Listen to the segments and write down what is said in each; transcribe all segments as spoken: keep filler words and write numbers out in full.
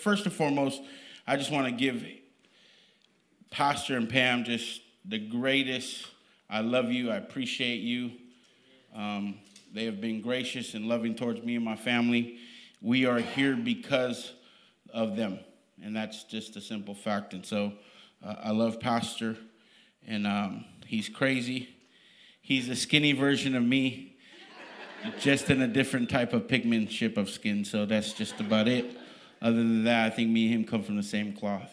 first and foremost, I just want to give Pastor and Pam just the greatest. I love you. I appreciate you. Um, they have been gracious and loving towards me and my family. We are here because of them, and that's just a simple fact. And so uh, I love Pastor, and um, he's crazy. He's a skinny version of me, just in a different type of pigmentship of skin. So that's just about it. Other than that, I think me and him come from the same cloth.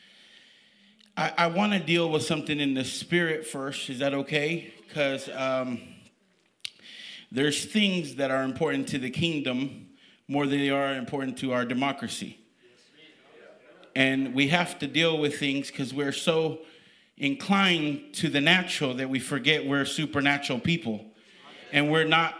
I, I want to deal with something in the spirit first. Is that okay? Because um, there's things that are important to the kingdom more than they are important to our democracy. And we have to deal with things because we're so inclined to the natural that we forget we're supernatural people. And we're not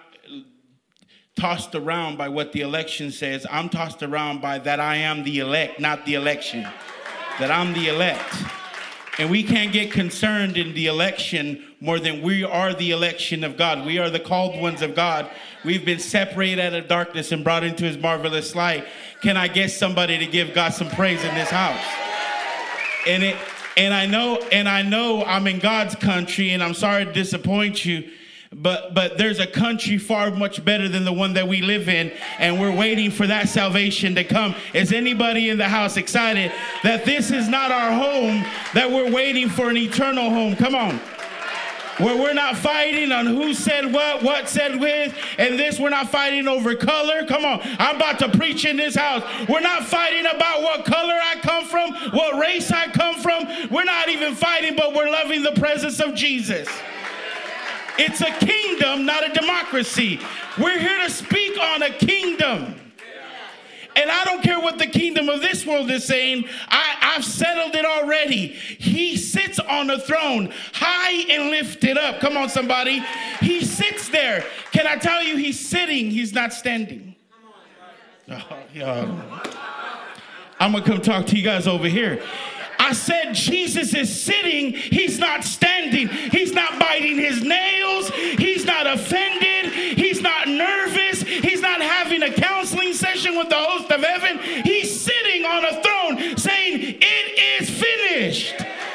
tossed around by what the election says. I'm tossed around by that I am the elect, not the election. That I'm the elect. And we can't get concerned in the election more than we are the election of God. We are the called ones of God. We've been separated out of darkness and brought into his marvelous light. Can I get somebody to give God some praise in this house? And it and I know and I know I'm in God's country, and I'm sorry to disappoint you. But but there's a country far much better than the one that we live in, and we're waiting for that salvation to come. Is anybody in the house excited that this is not our home, that we're waiting for an eternal home? Come on. Where we're not fighting on who said what, what said with, and this, we're not fighting over color. Come on, I'm about to preach in this house. We're not fighting about what color I come from, what race I come from. We're not even fighting, but we're loving the presence of Jesus. It's a kingdom, not a democracy. We're here to speak on a kingdom. And I don't care what the kingdom of this world is saying. I, I've settled it already. He sits on a throne, high and lifted up. Come on, somebody. He sits there. Can I tell you, he's sitting. He's not standing. Oh, yeah. I'm going to come talk to you guys over here. I said Jesus is sitting. He's not standing. He's not biting his nails. He's not offended. He's not nervous. He's not having a counseling session with the host of heaven. He's sitting on a throne saying, it is finished.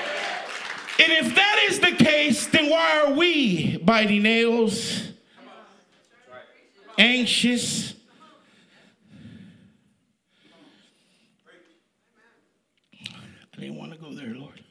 And if that is the case, then why are we biting nails, anxious? I didn't want to go there, Lord.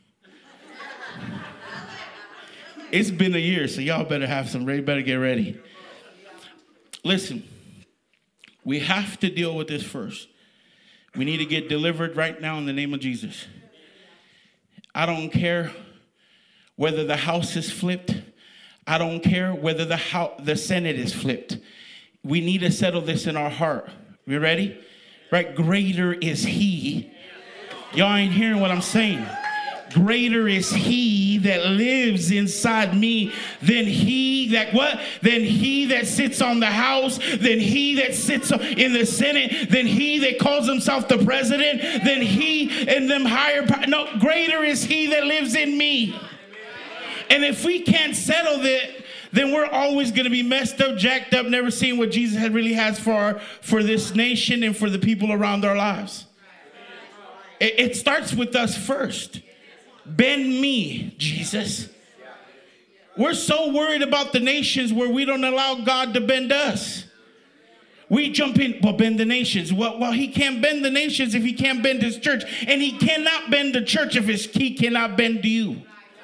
It's been a year, so y'all better have some ready, better get ready. Listen, we have to deal with this first. We need to get delivered right now in the name of Jesus. I don't care whether the house is flipped. I don't care whether the house, the Senate is flipped. We need to settle this in our heart. You ready? Right? Greater is he. Y'all ain't hearing what I'm saying. Greater is he that lives inside me than he that what? Than he that sits on the house, than he that sits in the Senate, than he that calls himself the president, than he and them higher. No, greater is he that lives in me. And if we can't settle that, then we're always going to be messed up, jacked up, never seeing what Jesus had really has for our, for this nation and for the people around our lives. It starts with us first. Bend me, Jesus. We're so worried about the nations where we don't allow God to bend us. We jump in, well, bend the nations. Well, well, he can't bend the nations if he can't bend his church. And he cannot bend the church if his, he cannot bend you.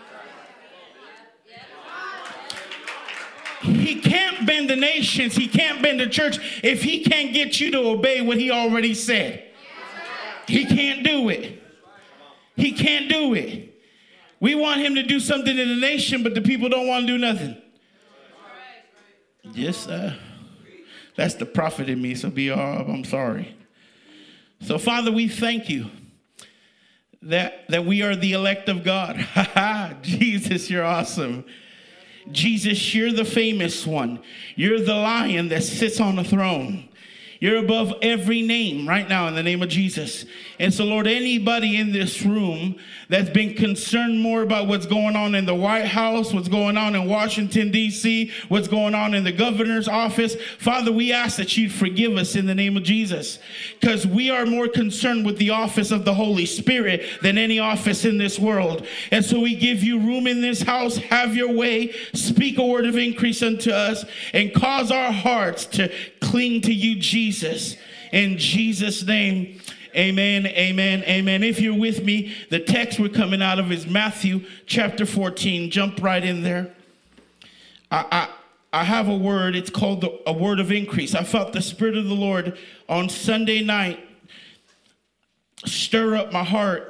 He can't bend the nations. He can't bend the church if he can't get you to obey what he already said. He can't do it. He can't do it. We want him to do something in the nation, but the people don't want to do nothing. Yes, uh, that's the prophet in me, so be all, I'm sorry. So, Father, we thank you that, that we are the elect of God. Jesus, you're awesome. Jesus, you're the famous one. You're the lion that sits on the throne. You're above every name right now in the name of Jesus. And so, Lord, anybody in this room that's been concerned more about what's going on in the White House, what's going on in Washington, D C, what's going on in the governor's office, Father, we ask that you'd forgive us in the name of Jesus, because we are more concerned with the office of the Holy Spirit than any office in this world. And so we give you room in this house. Have your way. Speak a word of increase unto us and cause our hearts to cling to you, Jesus. In Jesus' name, amen, amen, amen. If you're with me, the text we're coming out of is Matthew chapter fourteen. Jump right in there. I, I, I have a word. It's called the, a word of increase. I felt the Spirit of the Lord on Sunday night stir up my heart.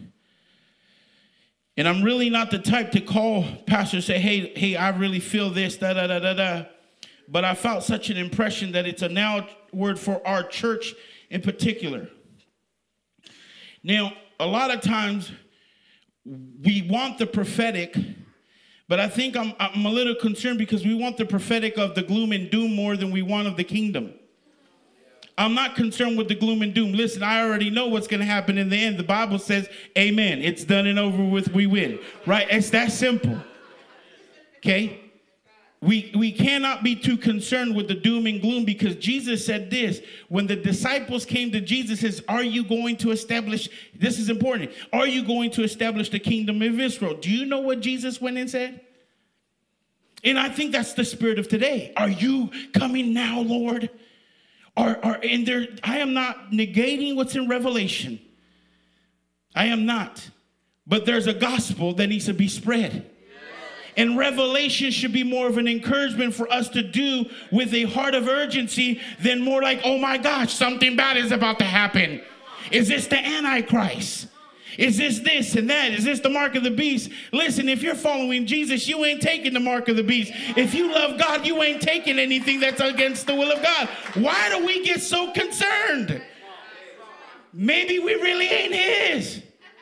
And I'm really not the type to call pastor and say, hey, hey, I really feel this, da, da, da, da, da. But I felt such an impression that it's a now word for our church in particular. Now, a lot of times we want the prophetic, but I think I'm, I'm a little concerned because we want the prophetic of the gloom and doom more than we want of the kingdom. I'm not concerned with the gloom and doom. Listen, I already know what's going to happen in the end. The Bible says, amen. It's done and over with. We win. Right? It's that simple. Okay? We, we cannot be too concerned with the doom and gloom, because Jesus said this. When the disciples came to Jesus, says, are you going to establish, this is important, are you going to establish the kingdom of Israel? Do you know what Jesus went and said? And I think that's the spirit of today. Are you coming now, Lord? Or, or and there, I am not negating what's in Revelation. I am not. But there's a gospel that needs to be spread. And Revelation should be more of an encouragement for us to do with a heart of urgency than more like, oh my gosh, something bad is about to happen. Is this the Antichrist? Is this this and that? Is this the mark of the beast? Listen, if you're following Jesus, you ain't taking the mark of the beast. If you love God, you ain't taking anything that's against the will of God. Why do we get so concerned? Maybe we really ain't his.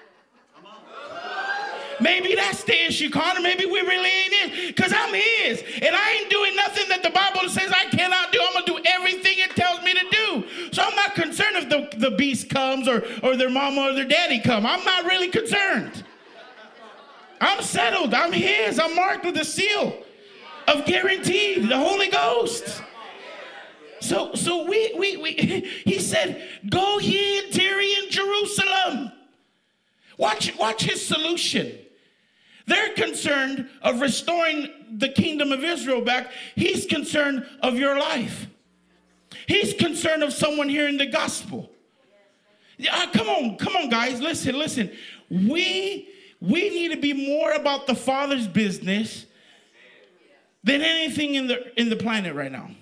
Maybe that's the issue, Connor. Maybe we really ain't his, because I'm his. And I ain't doing nothing that the Bible says I cannot do. I'm going to do everything it tells me to do. So I'm not concerned if the, the beast comes or, or their mama or their daddy come. I'm not really concerned. I'm settled. I'm his. I'm marked with a seal of guarantee, the Holy Ghost. So so we, we, we he said, go ye and tarry in Jerusalem. Watch, watch his solution. They're concerned of restoring the kingdom of Israel back. He's concerned of your life. He's concerned of someone hearing the gospel. Yeah, come on, come on, guys. Listen, listen. We, we need to be more about the Father's business than anything in the, in the planet right now.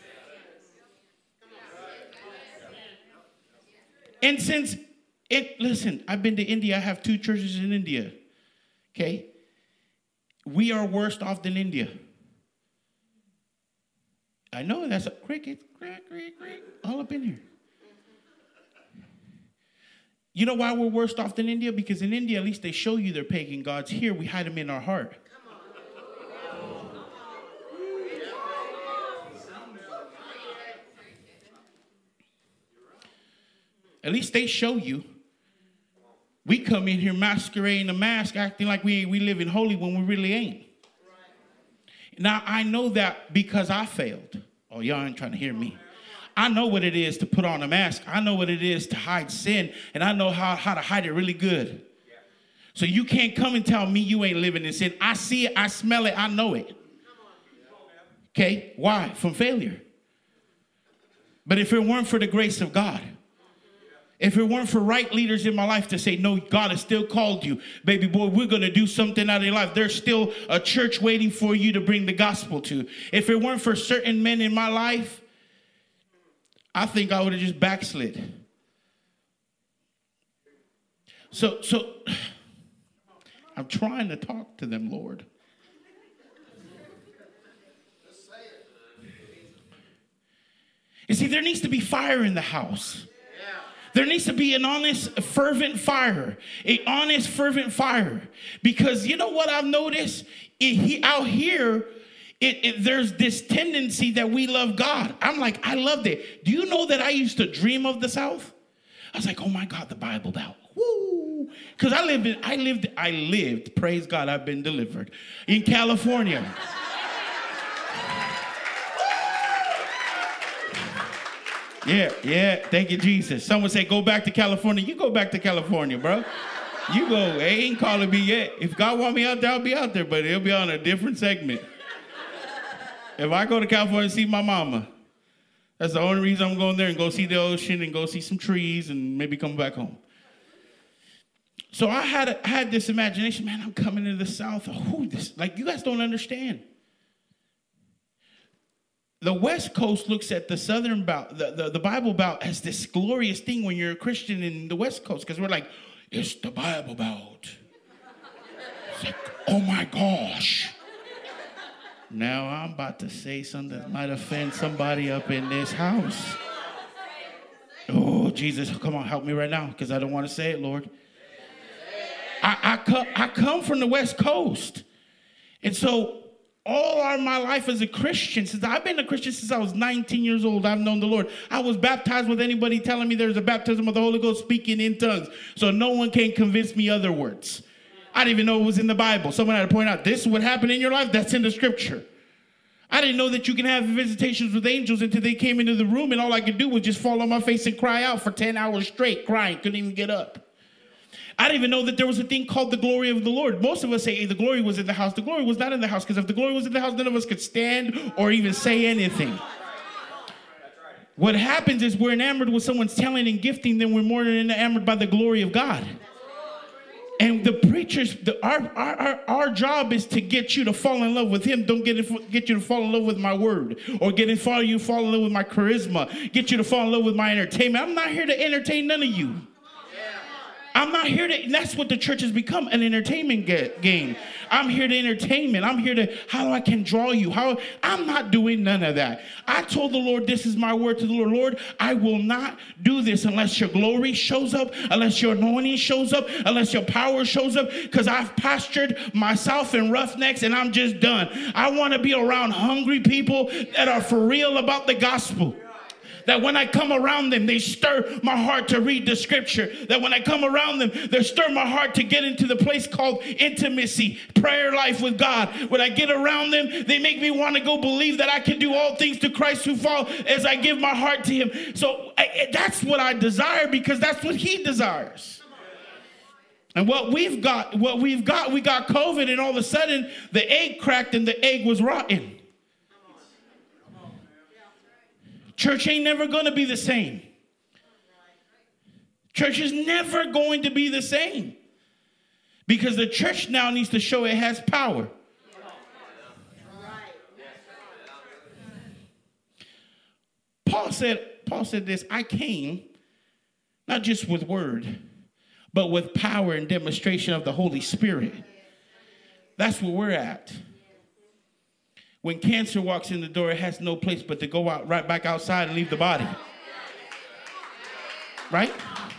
And since it, listen, I've been to India. I have two churches in India. Okay? We are worse off than India. I know that's a cricket, crick, crick, crick, all up in here. You know why we're worse off than India? Because in India, at least they show you their pagan gods. Here, we hide them in our heart. At least they show you. We come in here masquerading a mask, acting like we, we live in holy when we really ain't. Now, I know that because I failed. Oh, y'all ain't trying to hear me. I know what it is to put on a mask. I know what it is to hide sin, and I know how, how to hide it really good. So you can't come and tell me you ain't living in sin. I see it, I smell it, I know it. Okay, why? From failure. But if it weren't for the grace of God, if it weren't for right leaders in my life to say, no, God has still called you, baby boy, we're going to do something out of your life. There's still a church waiting for you to bring the gospel to. If it weren't for certain men in my life, I think I would have just backslid. So, so I'm trying to talk to them, Lord. You see, there needs to be fire in the house. There needs to be an honest, fervent fire, an honest, fervent fire. Because you know what I've noticed? It, he, out here, it, it, there's this tendency that we love God. I'm like, I loved it. Do you know that I used to dream of the South? I was like, oh my God, the Bible Belt. Woo! Because I lived in, I lived, I lived, praise God, I've been delivered, in California. Yeah, yeah, thank you, Jesus. Someone say, go back to California. You go back to California, bro. You go, they ain't calling me yet. If God want me out there, I'll be out there, but it'll be on a different segment. If I go to California and see my mama, that's the only reason I'm going there, and go see the ocean and go see some trees and maybe come back home. So I had a, I had this imagination, man, I'm coming to the South. Oh, this, like, you guys don't understand. The West Coast looks at the Southern Belt, the, the, the Bible Belt, as this glorious thing when you're a Christian in the West Coast, because we're like, it's the Bible Belt. It's like, oh my gosh. Now I'm about to say something that might offend somebody up in this house. Oh, Jesus, come on, help me right now, because I don't want to say it, Lord. I, I, come, I come from the West Coast. And so all of my life as a Christian, since I've been a Christian since I was nineteen years old, I've known the Lord. I was baptized with anybody telling me there's a baptism of the Holy Ghost, speaking in tongues. So no one can convince me otherwise. I didn't even know it was in the Bible. Someone had to point out, this is what happened in your life. That's in the scripture. I didn't know that you can have visitations with angels until they came into the room, and all I could do was just fall on my face and cry out for ten hours straight, crying, couldn't even get up. I didn't even know that there was a thing called the glory of the Lord. Most of us say, hey, the glory was in the house. The glory was not in the house, because if the glory was in the house, none of us could stand or even say anything. What happens is we're enamored with someone's talent and gifting, then we're more enamored by the glory of God. And the preachers, the, our, our, our, our job is to get you to fall in love with him. Don't get, it, get you to fall in love with my word, or get in fall, you fall in love with my charisma, get you to fall in love with my entertainment. I'm not here to entertain none of you. I'm not here to, that's what the church has become, an entertainment get, game. I'm here to entertainment. I'm here to, how I can draw you. How I'm not doing none of that. I told the Lord, this is my word to the Lord. Lord, I will not do this unless your glory shows up, unless your anointing shows up, unless your power shows up, because I've pastured myself in Roughnecks and I'm just done. I want to be around hungry people that are for real about the gospel. That when I come around them, they stir my heart to read the scripture. That when I come around them, they stir my heart to get into the place called intimacy, prayer life with God. When I get around them, they make me want to go believe that I can do all things to Christ who fall as I give my heart to him. So I, that's what I desire, because that's what he desires. And what we've got, what we've got, we got COVID, and all of a sudden the egg cracked and the egg was rotten. Church ain't never going to be the same. Church is never going to be the same, because the church now needs to show it has power. Paul said, Paul said this, I came not just with word, but with power and demonstration of the Holy Spirit. That's where we're at. When cancer walks in the door, it has no place but to go out right back outside and leave the body. Right?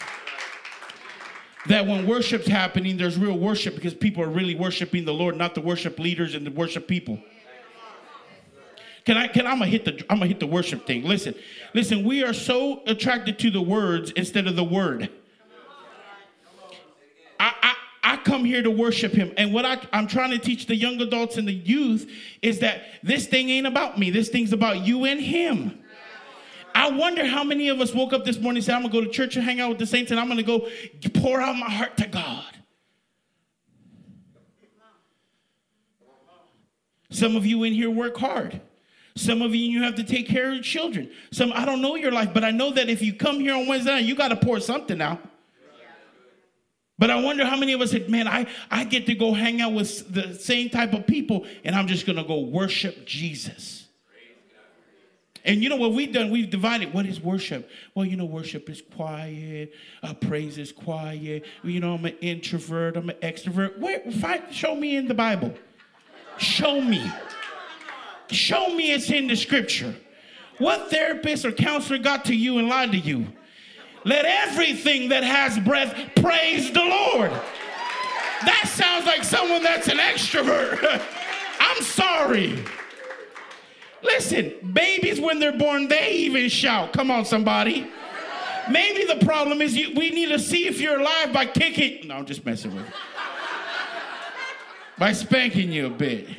That when worship's happening, there's real worship, because people are really worshiping the Lord, not the worship leaders and the worship people. Can I, can, I'm gonna hit the, I'm gonna hit the worship thing. Listen, listen, we are so attracted to the words instead of the word. I, I, I come here to worship him. And what I, I'm trying to teach the young adults and the youth is that this thing ain't about me. This thing's about you and him. I wonder how many of us woke up this morning and said, I'm going to go to church and hang out with the saints, and I'm going to go pour out my heart to God. Some of you in here work hard. Some of you, you have to take care of your children. Some, I don't know your life, but I know that if you come here on Wednesday night, you got to pour something out. But I wonder how many of us said, man, I, I get to go hang out with the same type of people, and I'm just going to go worship Jesus. And you know what we've done? We've divided. What is worship? Well, you know, worship is quiet. Uh, praise is quiet. You know, I'm an introvert. I'm an extrovert. Where, find, show me in the Bible. Show me. Show me it's in the scripture. What therapist or counselor got to you and lied to you? Let everything that has breath praise the Lord. That sounds like someone that's an extrovert. I'm sorry. Listen, babies when they're born, they even shout. Come on, somebody. Maybe the problem is you, we need to see if you're alive by kicking. No, I'm just messing with you. By spanking you a bit.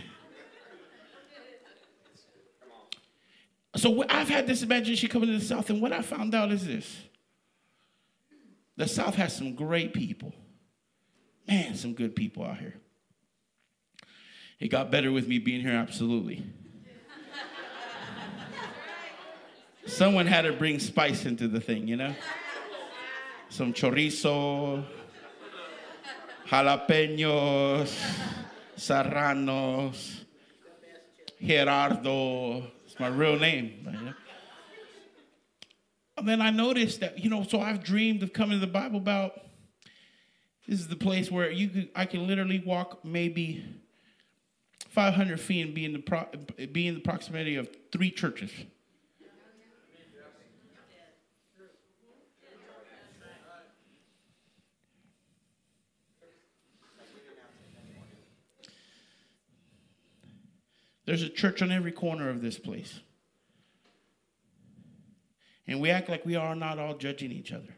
So I've had this imagination coming to the South, and what I found out is this. The South has some great people. Man, some good people out here. It got better with me being here, absolutely. Someone had to bring spice into the thing, you know? Some chorizo, jalapenos, serranos, Gerardo. It's my real name. You know? And then I noticed that, you know, so I've dreamed of coming to the Bible Belt. This is the place where you could, I can literally walk maybe five hundred feet and be in the pro, be in the proximity of three churches. There's a church on every corner of this place. And we act like we are not all judging each other.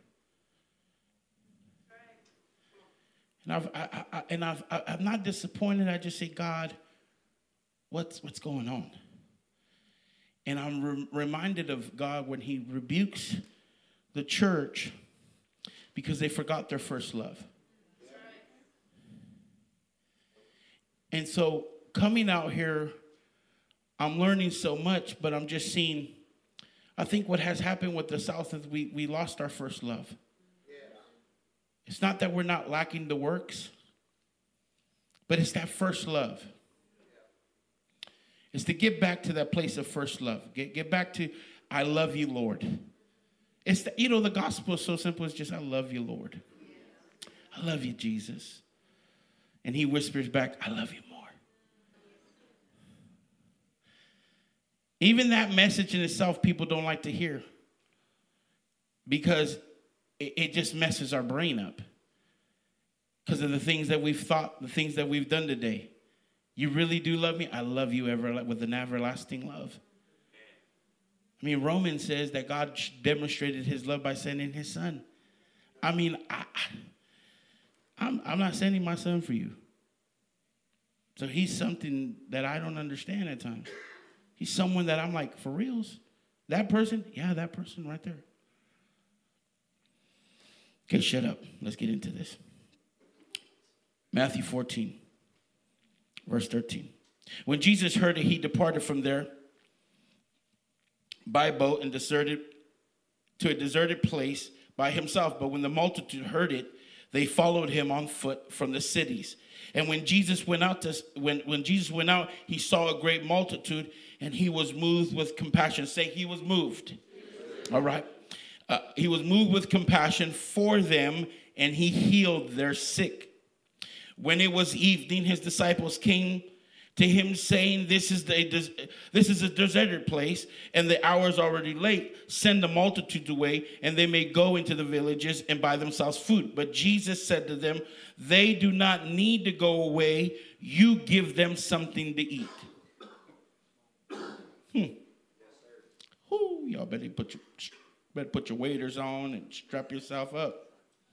And I've, I, I, and I've, I, I'm not disappointed. I just say, God, what's what's going on? And I'm re- reminded of God when he rebukes the church because they forgot their first love. And so coming out here, I'm learning so much, but I'm just seeing, I think what has happened with the South is we, we lost our first love. Yeah. It's not that we're not lacking the works, but it's that first love. Yeah. It's to get back to that place of first love. Get, get back to, I love you, Lord. It's the, you know, the gospel is so simple. It's just, I love you, Lord. Yeah. I love you, Jesus. And he whispers back, I love you more. Even that message in itself, people don't like to hear because it, it just messes our brain up because of the things that we've thought, the things that we've done today. You really do love me? I love you ever with an everlasting love. I mean, Romans says that God demonstrated his love by sending his son. I mean, I, I'm, I'm not sending my son for you. So he's something that I don't understand at times. He's someone that I'm like, for reals? That person? Yeah, that person right there. Okay, shut up. Let's get into this. Matthew fourteen, verse thirteen. When Jesus heard it, he departed from there by boat and deserted to a deserted place by himself. But when the multitude heard it, they followed him on foot from the cities. And when Jesus went out to when, when Jesus went out, he saw a great multitude, and he was moved with compassion. Say, he was moved. All right. Uh, he was moved with compassion for them, and he healed their sick. When it was evening, his disciples came to him saying, this is the this is a deserted place, and the hour is already late. Send the multitudes away, and they may go into the villages and buy themselves food. But Jesus said to them, they do not need to go away. You give them something to eat. Hmm. Ooh, y'all better put your better put your waders on and strap yourself up.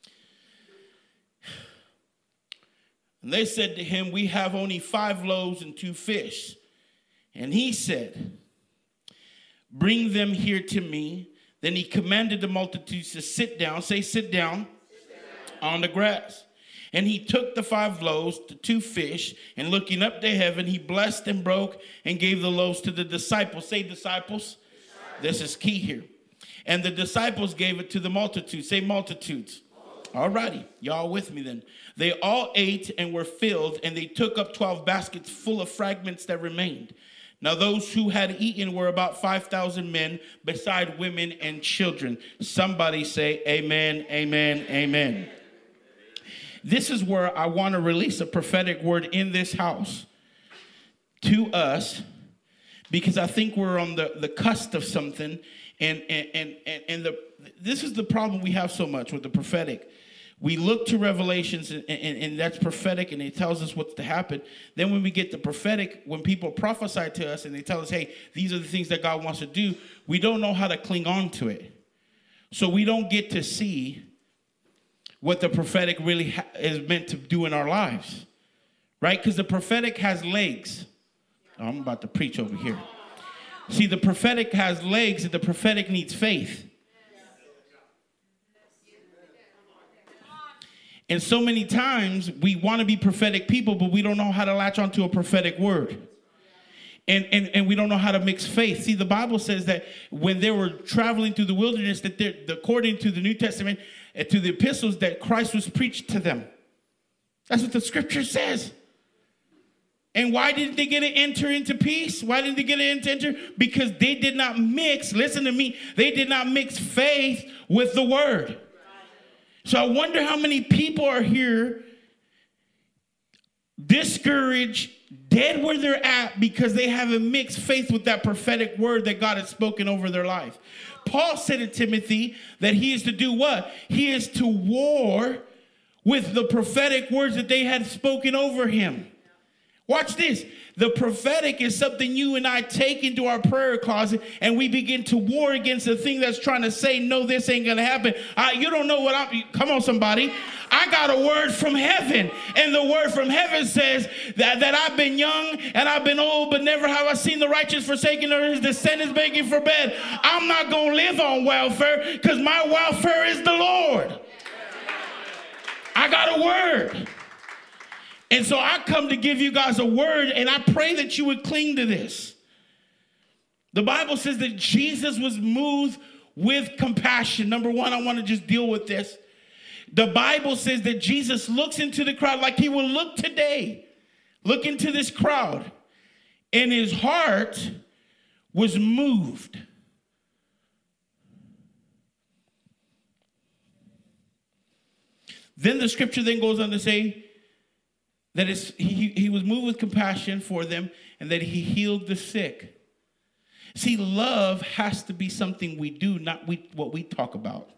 And they said to him, we have only five loaves and two fish. And he said, bring them here to me. Then he commanded the multitudes to sit down. Say, sit down, sit down on the grass. And he took the five loaves, the two fish, and looking up to heaven, he blessed and broke and gave the loaves to the disciples. Say, disciples. Disciples. This is key here. And the disciples gave it to the multitudes. Say, multitudes. All righty, y'all with me then. They all ate and were filled, and they took up twelve baskets full of fragments that remained. Now those who had eaten were about five thousand men, beside women and children. Somebody say amen, amen, amen. This is where I want to release a prophetic word in this house to us, because I think we're on the, the cusp of something, and, and, and, and the this is the problem we have so much with the prophetic. We look to Revelations, and, and, and that's prophetic, and it tells us what's to happen. Then when we get the prophetic, when people prophesy to us and they tell us, hey, these are the things that God wants to do, we don't know how to cling on to it. So we don't get to see what the prophetic really ha- is meant to do in our lives, right? Because the prophetic has legs. Oh, I'm about to preach over here. See, the prophetic has legs, and the prophetic needs faith. And so many times we want to be prophetic people, but we don't know how to latch onto a prophetic word. And, and, and we don't know how to mix faith. See, the Bible says that when they were traveling through the wilderness, that according to the New Testament, and to the epistles, that Christ was preached to them. That's what the scripture says. And why didn't they get to enter into peace? Why didn't they get to enter? Because they did not mix, listen to me, they did not mix faith with the word. So I wonder how many people are here discouraged, dead where they're at because they haven't mixed faith with that prophetic word that God has spoken over their life. Paul said to Timothy that he is to do what? He is to war with the prophetic words that they had spoken over him. Watch this. The prophetic is something you and I take into our prayer closet, and we begin to war against the thing that's trying to say, no, this ain't going to happen. Uh, you don't know what I'm, come on, somebody. I got a word from heaven, and the word from heaven says that, that I've been young and I've been old, but never have I seen the righteous forsaken or his descendants begging for bread. I'm not going to live on welfare because my welfare is the Lord. I got a word. And so I come to give you guys a word, and I pray that you would cling to this. The Bible says that Jesus was moved with compassion. Number one, I want to just deal with this. The Bible says that Jesus looks into the crowd like he will look today. Look into this crowd. And his heart was moved. Then the scripture then goes on to say, that is, he, he was moved with compassion for them, and that he healed the sick. See, love has to be something we do, not we, what we talk about.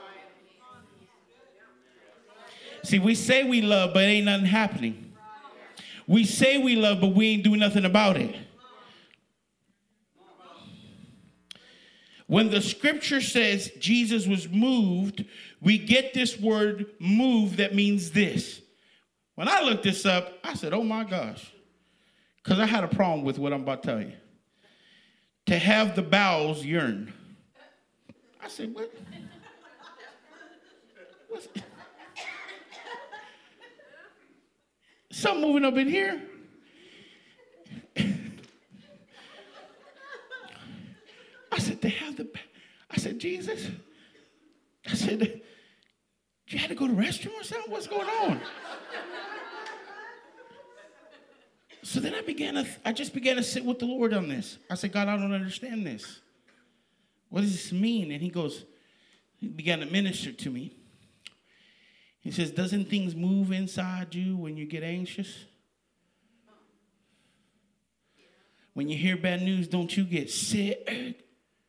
See, we say we love, but ain't nothing happening. We say we love, but we ain't doing nothing about it. When the scripture says Jesus was moved, we get this word move that means this. When I looked this up, I said, oh my gosh, because I had a problem with what I'm about to tell you. To have the bowels yearn. I said, what? What's something moving up in here? I said, to have the, I said, Jesus, I said, you had to go to the restroom or something? What's going on? So then I began to, I just began to sit with the Lord on this. I said, God, I don't understand this. What does this mean? And he goes, he began to minister to me. He says, doesn't things move inside you when you get anxious? When you hear bad news, don't you get sick?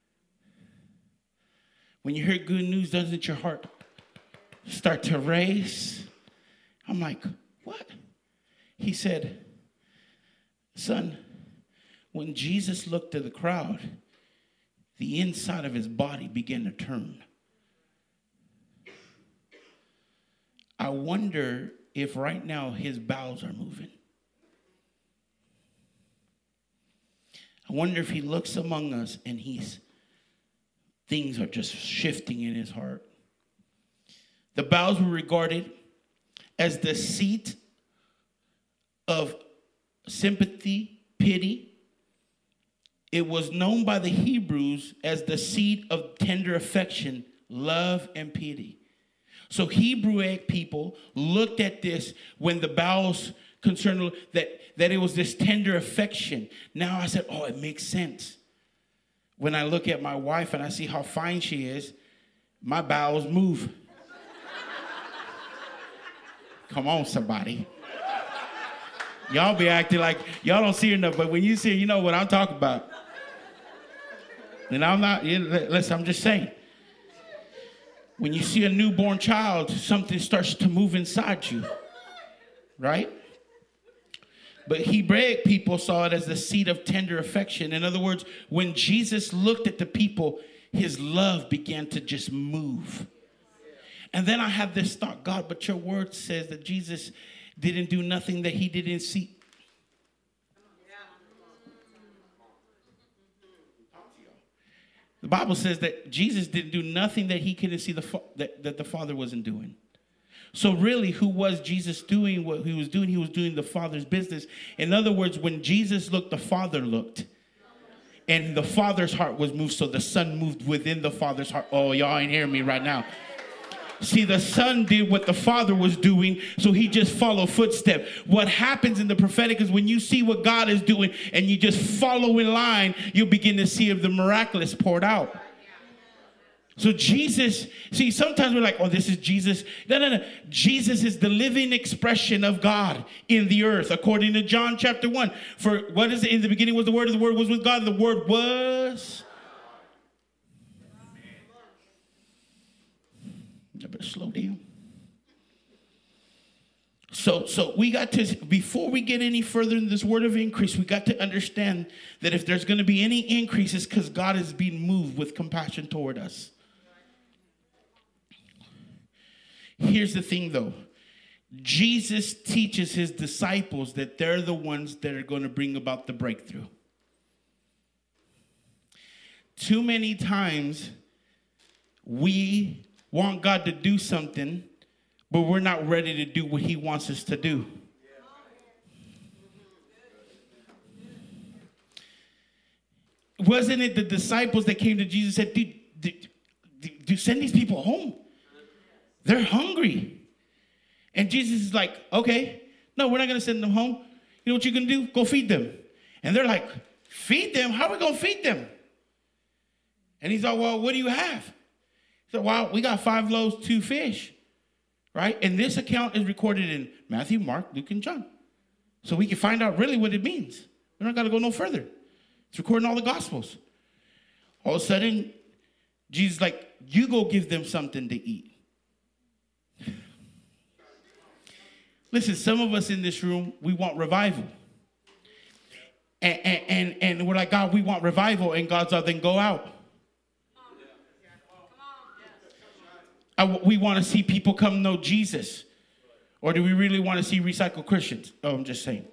When you hear good news, doesn't your heart start to race? I'm like, what? He said, son, when Jesus looked at the crowd, the inside of his body began to turn. I wonder if right now his bowels are moving. I wonder if he looks among us and he's things are just shifting in his heart. The bowels were regarded as the seat of sympathy, pity. It was known by the Hebrews as the seat of tender affection, love, and pity. So Hebrewic people looked at this when the bowels concerned that, that it was this tender affection. Now I said, oh, it makes sense. When I look at my wife and I see how fine she is, my bowels move. Come on, somebody. Y'all be acting like y'all don't see her enough, but when you see her, you know what I'm talking about. And I'm not, listen, I'm just saying. When you see a newborn child, something starts to move inside you, right? But Hebraic people saw it as the seed of tender affection. In other words, when Jesus looked at the people, his love began to just move. And then I have this thought, God, but your word says that Jesus didn't do nothing that he didn't see. The Bible says that Jesus didn't do nothing that he couldn't see the fa- that, that the Father wasn't doing. So really, who was Jesus doing what he was doing? He was doing the Father's business. In other words, when Jesus looked, the Father looked. And the Father's heart was moved, so the Son moved within the Father's heart. Oh, y'all ain't hearing me right now. See, the Son did what the Father was doing, so he just followed footsteps. What happens in the prophetic is when you see what God is doing and you just follow in line, you'll begin to see the miraculous poured out. So Jesus, see, sometimes we're like, oh, this is Jesus. No, no, no. Jesus is the living expression of God in the earth, according to John chapter one. For what is it? In the beginning was the Word, and the Word was with God, and the Word was... I better slow down. So, so we got to, before we get any further in this word of increase, we got to understand that if there's going to be any increase, it's because God is being moved with compassion toward us. Here's the thing, though. Jesus teaches his disciples that they're the ones that are going to bring about the breakthrough. Too many times, we want God to do something, but we're not ready to do what he wants us to do. Wasn't it the disciples that came to Jesus and said, dude, dude, dude, dude, send these people home. They're hungry. And Jesus is like, okay, no, we're not going to send them home. You know what you're going to do? Go feed them. And they're like, feed them? How are we going to feed them? And he's like, well, what do you have? So, wow, we got five loaves, two fish, right? And this account is recorded in Matthew, Mark, Luke, and John. So we can find out really what it means. We're not going to go no further. It's recorded in all the Gospels. All of a sudden, Jesus is like, you go give them something to eat. Listen, some of us in this room, we want revival. And, and, and, and we're like, God, we want revival. And God's like, then go out. I, we want to see people come know Jesus. Or do we really want to see recycled Christians? Oh, I'm just saying.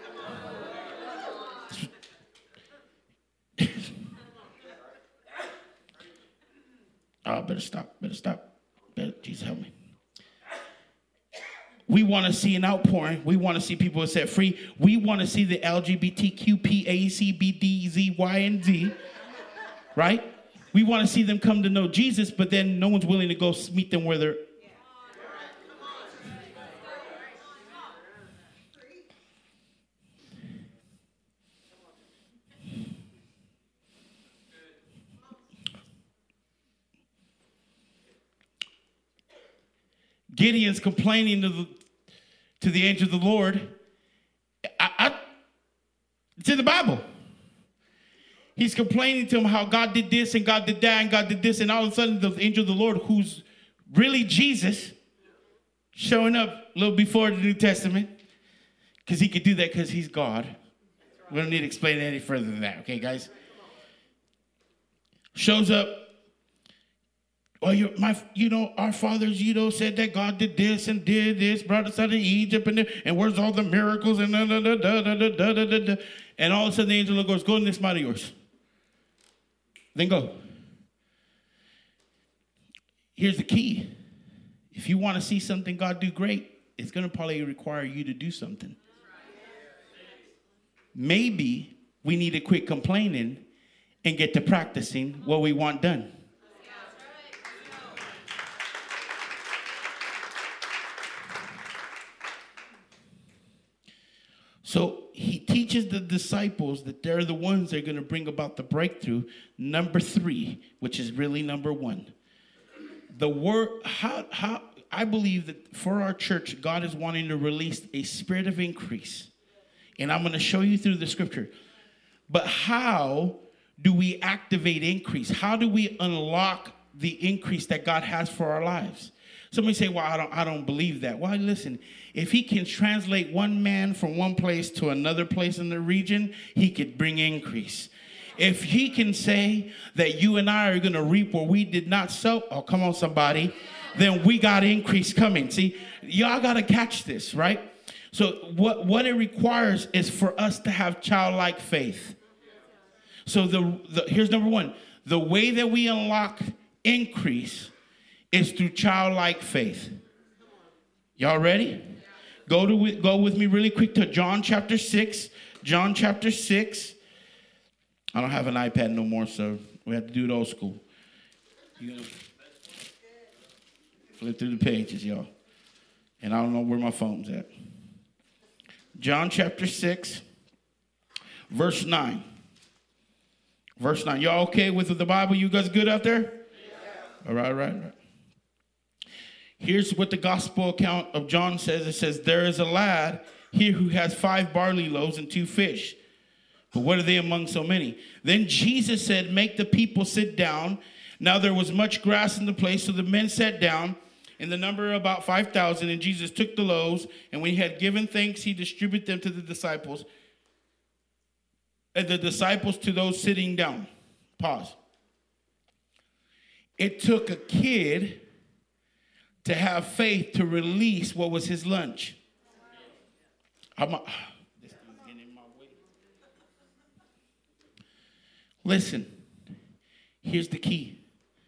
Oh, better stop. Better stop. Better, Jesus, help me. We want to see an outpouring. We want to see people set free. We want to see the L G B T Q P A C B D Z Y and Z. Right? We want to see them come to know Jesus, but then no one's willing to go meet them where they're. Gideon's complaining to the, to the angel of the Lord. I, I, it's in the Bible. He's complaining to him how God did this and God did that and God did this. And all of a sudden, the angel of the Lord, who's really Jesus, showing up a little before the New Testament, because he could do that because he's God. We don't need to explain it any further than that. Okay, guys? Shows up. Well, you my, you know, our fathers, you know, said that God did this and did this, brought us out of Egypt, and, and where's all the miracles, and da, da, da, da, da, da, da, da, da. And all of a sudden the angel goes, go in this mouth of yours. Then go. Here's the key. If you want to see something God do great, it's going to probably require you to do something. Maybe we need to quit complaining and get to practicing what we want done. So he teaches the disciples that they're the ones that are going to bring about the breakthrough. Number three, which is really number one. The word, how, how, I believe that for our church, God is wanting to release a spirit of increase. And I'm going to show you through the scripture. But how do we activate increase? How do we unlock the increase that God has for our lives. Somebody say, well, I don't, I don't believe that. Well, listen, if he can translate one man from one place to another place in the region, he could bring increase. If he can say that you and I are going to reap where we did not sow, oh, come on, somebody, then we got increase coming. See, y'all got to catch this, right? So what, what it requires is for us to have childlike faith. So the, the here's number one. The way that we unlock increase is through childlike faith. Y'all ready? Go to go with me really quick to John chapter six. John chapter six. I don't have an iPad no more, so we have to do it old school. You gotta flip through the pages, y'all. And I don't know where my phone's at. John chapter six, verse nine. Verse nine. Y'all okay with the Bible? You guys good out there? Yeah. All right, all right, all right. Here's what the gospel account of John says. It says, there is a lad here who has five barley loaves and two fish. But what are they among so many? Then Jesus said, make the people sit down. Now there was much grass in the place, so the men sat down, in the number of about five thousand. And Jesus took the loaves, and when he had given thanks, he distributed them to the disciples, and the disciples to those sitting down. Pause. It took a kid to have faith to release what was his lunch. I'm a, this thing's getting in my way. Listen, here's the key.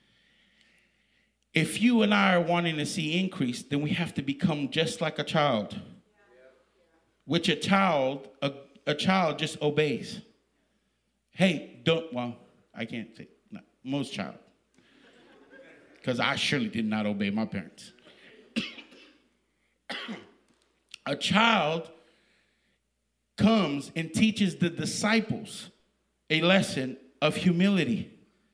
If you and I are wanting to see increase, then we have to become just like a child. Which a child, a, a child just obeys. Hey, don't, well, I can't say, no, most child. Because I surely did not obey my parents. A child comes and teaches the disciples a lesson of humility.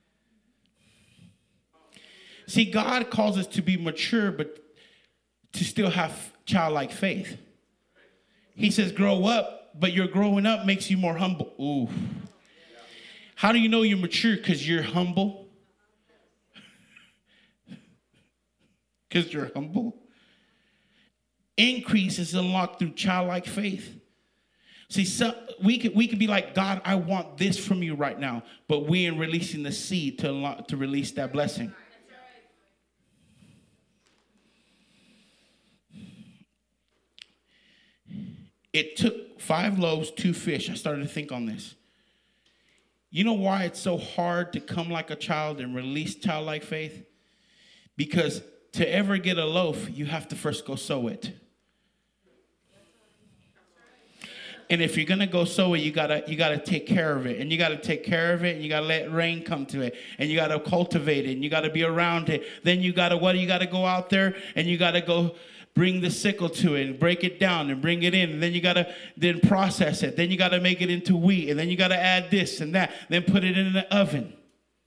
See, God calls us to be mature, but to still have childlike faith. He says, grow up, but your growing up makes you more humble. Ooh. How do you know you're mature? Because you're humble. Because you're humble. Increase is unlocked through childlike faith. See, some, we could we could be like, God, I want this from you right now, but we ain't releasing the seed to unlock, to release that blessing. It took five loaves, two fish. I started to think on this. You know why it's so hard to come like a child and release childlike faith? Because to ever get a loaf, you have to first go sow it. And if you're gonna go sow it, you gotta you gotta take care of it, and you gotta take care of it, and you gotta let rain come to it, and you gotta cultivate it, and you gotta be around it. Then you gotta what? You gotta go out there, and you gotta go bring the sickle to it, and break it down, and bring it in, and then you gotta then process it. Then you gotta make it into wheat, and then you gotta add this and that, then put it in the oven.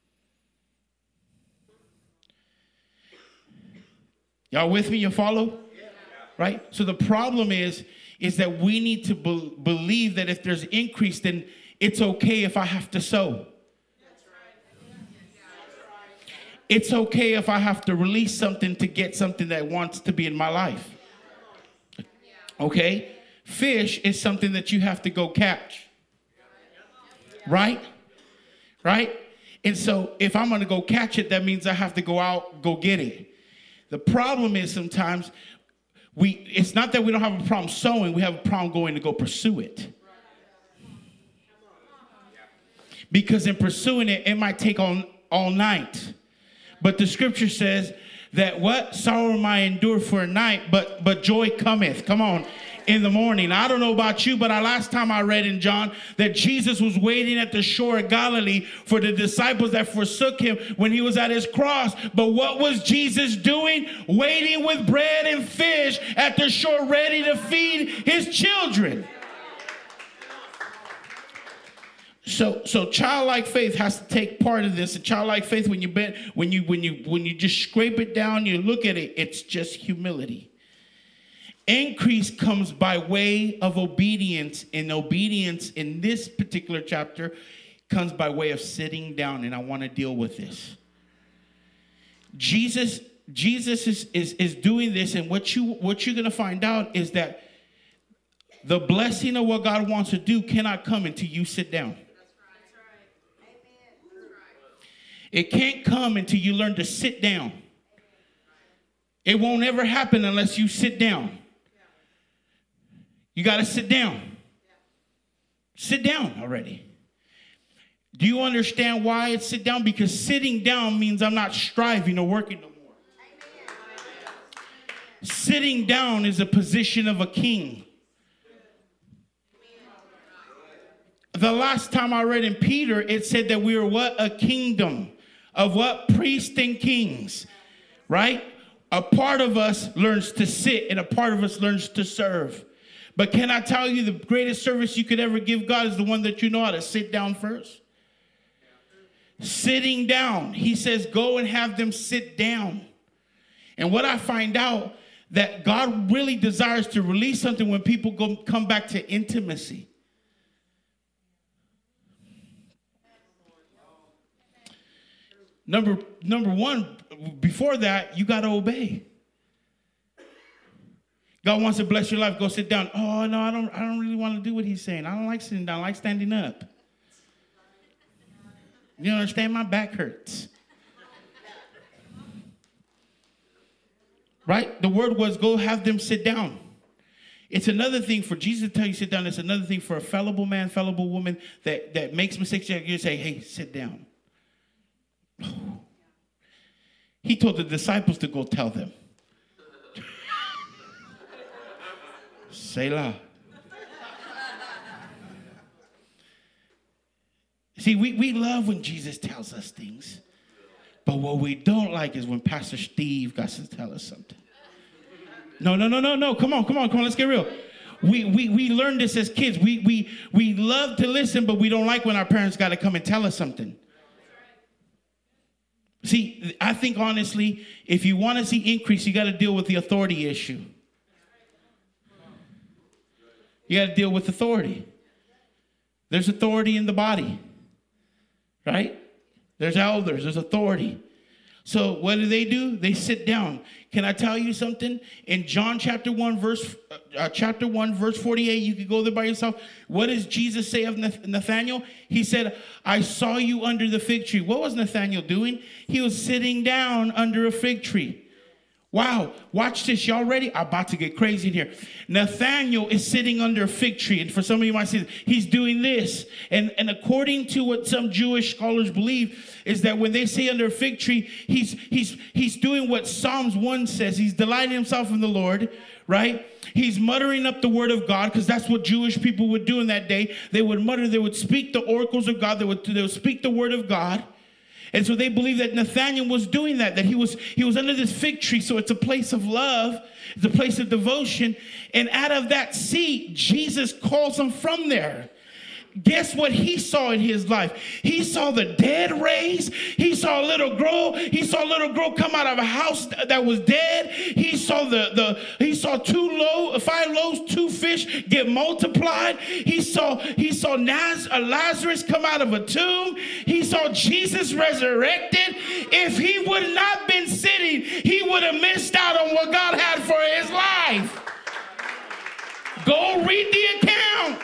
Y'all with me? You follow? Yeah. Right? So the problem is, is that we need to be- believe that if there's increase, then it's okay if I have to sow. That's right. It's okay if I have to release something to get something that wants to be in my life. Okay? Fish is something that you have to go catch. Right? Right? And so if I'm going to go catch it, that means I have to go out, go get it. The problem is sometimes we, it's not that we don't have a problem sowing, we have a problem going to go pursue it. Because in pursuing it, it might take all, all night. But the scripture says that what? Sorrow might endure for a night, but, but joy cometh. Come on. In the morning. I don't know about you, but I, last time I read in John that Jesus was waiting at the shore of Galilee for the disciples that forsook him when he was at his cross. But what was Jesus doing? Waiting with bread and fish at the shore, ready to feed his children. So, so childlike faith has to take part of this. And childlike faith, when you bend, when you when you when you just scrape it down, you look at it, it's just humility. Increase comes by way of obedience, and obedience in this particular chapter comes by way of sitting down, and I want to deal with this. Jesus, Jesus is, is, is doing this, and what you what you're gonna find out is that the blessing of what God wants to do cannot come until you sit down. It can't come until you learn to sit down. It won't ever happen unless you sit down. You got to sit down. Sit down already. Do you understand why it's sit down? Because sitting down means I'm not striving or working no more. Sitting down is a position of a king. The last time I read in Peter, it said that we are what? A kingdom of what? Priests and kings, right? A part of us learns to sit and a part of us learns to serve. But can I tell you the greatest service you could ever give God is the one that you know how to sit down first? Sitting down. He says, go and have them sit down. And what I find out, that God really desires to release something when people go, come back to intimacy. Number, number one, before that, you got to obey. God wants to bless your life. Go sit down. Oh, no, I don't, I don't really want to do what he's saying. I don't like sitting down. I like standing up. You understand? My back hurts. Right? The word was go have them sit down. It's another thing for Jesus to tell you sit down. It's another thing for a fallible man, fallible woman that, that makes mistakes. You say, hey, sit down. He told the disciples to go tell them. Selah. See, we, we love when Jesus tells us things. But what we don't like is when Pastor Steve got to tell us something. No, no, no, no, no. Come on, come on, come on. Let's get real. We we we learned this as kids. We we we love to listen, but we don't like when our parents got to come and tell us something. See, I think honestly, if you want to see increase, you got to deal with the authority issue. You got to deal with authority. There's authority in the body, right? There's elders, there's authority. So what do they do? They sit down. Can I tell you something? In John chapter one, verse uh, chapter one, verse forty-eight, you could go there by yourself. What does Jesus say of Nathanael? He said, I saw you under the fig tree. What was Nathanael doing? He was sitting down under a fig tree. Wow, watch this. Y'all ready? I'm about to get crazy in here. Nathanael is sitting under a fig tree. And for some of you might say, he's doing this. And, and according to what some Jewish scholars believe, is that when they say under a fig tree, he's, he's, he's doing what Psalms one says. He's delighting himself in the Lord, right? He's muttering up the word of God, because that's what Jewish people would do in that day. They would mutter, they would speak the oracles of God. They would, they would speak the word of God. And so they believe that Nathanael was doing that, that he was he was under this fig tree. So it's a place of love. It's a place of devotion. And out of that seat, Jesus calls him from there. Guess what he saw in his life? He saw the dead raised. He saw a little girl. He saw a little girl come out of a house that was dead. He saw the, the he saw two loaves, five loaves, two fish get multiplied. He saw he saw Naz, uh, Lazarus come out of a tomb. He saw Jesus resurrected. If he would not been sitting, he would have missed out on what God had for his life. Go read the account.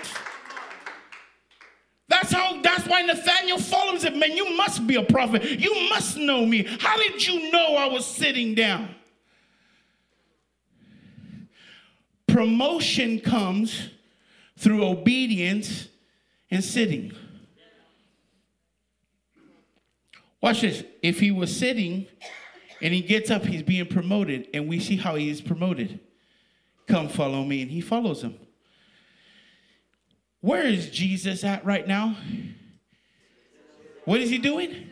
That's how. That's why Nathanael followed him and said, man, you must be a prophet. You must know me. How did you know I was sitting down? Promotion comes through obedience and sitting. Watch this. If he was sitting and he gets up, he's being promoted. And we see how he is promoted. Come follow me. And he follows him. Where is Jesus at right now? What is he doing?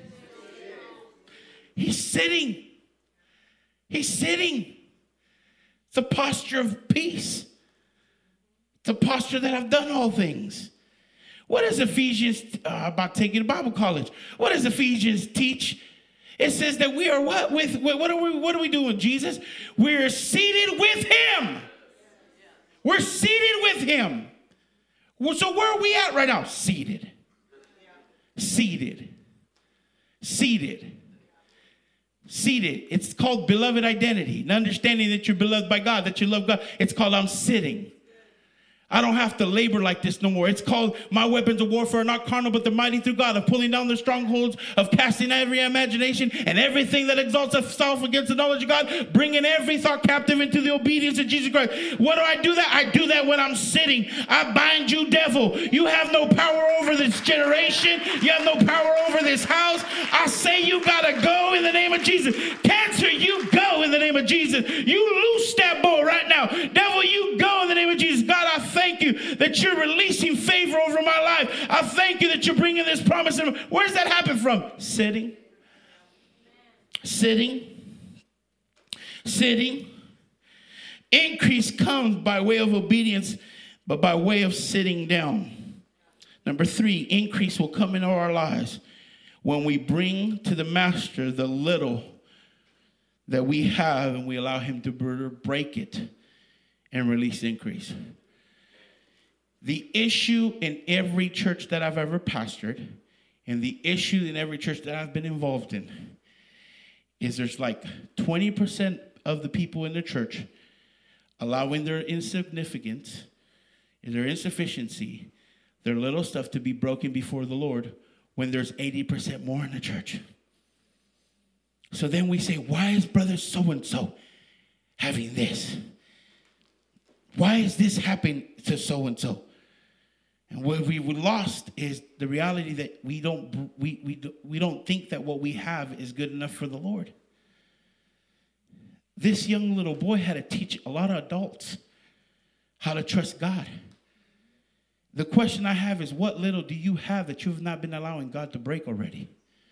He's sitting. He's sitting. It's a posture of peace. It's a posture that I've done all things. What does Ephesians, uh, about taking Bible college, what does Ephesians teach? It says that we are what? With, what are we, what are we doing with Jesus? We're seated with him. We're seated with him. So where are we at right now? Seated. Seated. Seated. Seated. It's called beloved identity. And understanding that you're beloved by God, that you love God. It's called I'm sitting. I don't have to labor like this no more. It's called my weapons of warfare are not carnal, but they're mighty through God, of pulling down the strongholds, of casting every imagination and everything that exalts itself against the knowledge of God, bringing every thought captive into the obedience of Jesus Christ. What do I do that? I do that when I'm sitting. I bind you, devil. You have no power over this generation. You have no power over this house. I say you got to go in the name of Jesus. Cancer, you go in the name of Jesus. You loose that bull right now. Devil, you go in the name of Jesus. God, I thank Thank you that you're releasing favor over my life. I thank you that you're bringing this promise in. Where does that happen from? Sitting. Sitting. Sitting. Increase comes by way of obedience, but by way of sitting down. Number three, increase will come into our lives when we bring to the master the little that we have and we allow him to break it and release increase. The issue in every church that I've ever pastored, and the issue in every church that I've been involved in, is there's like twenty percent of the people in the church allowing their insignificance, their insufficiency, their little stuff to be broken before the Lord, when there's eighty percent more in the church. So then we say, why is brother so-and-so having this? Why is this happening to so-and-so? And what we lost is the reality that we don't we we we don't think that what we have is good enough for the Lord. This young little boy had to teach a lot of adults how to trust God. The question I have is, what little do you have that you've not been allowing God to break already?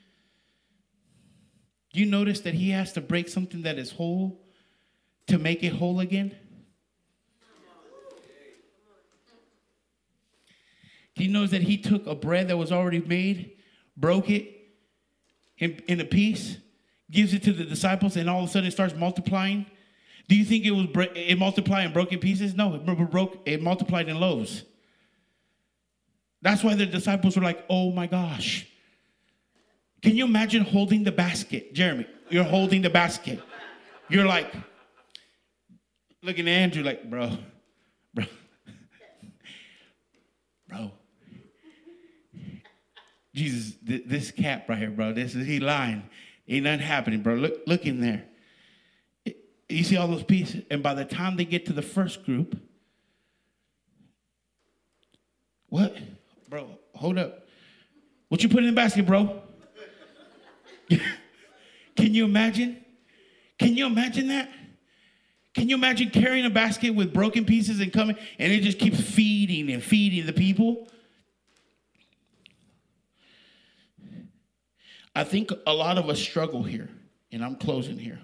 Do you notice that he has to break something that is whole to make it whole again? He knows that he took a bread that was already made, broke it in, in a piece, gives it to the disciples, and all of a sudden it starts multiplying. Do you think it was it multiplied in broken pieces? No, it broke. It multiplied in loaves. That's why the disciples were like, "Oh my gosh!" Can you imagine holding the basket, Jeremy? You're holding the basket. You're like looking at Andrew, like, "Bro, bro, bro." Jesus, th- this cap right here, bro. This is he lying. Ain't nothing happening, bro. Look, look in there. It, you see all those pieces, and by the time they get to the first group, what, bro? Hold up. What you put in the basket, bro? Can you imagine? Can you imagine that? Can you imagine carrying a basket with broken pieces and coming, and it just keeps feeding and feeding the people? I think a lot of us struggle here, and I'm closing here.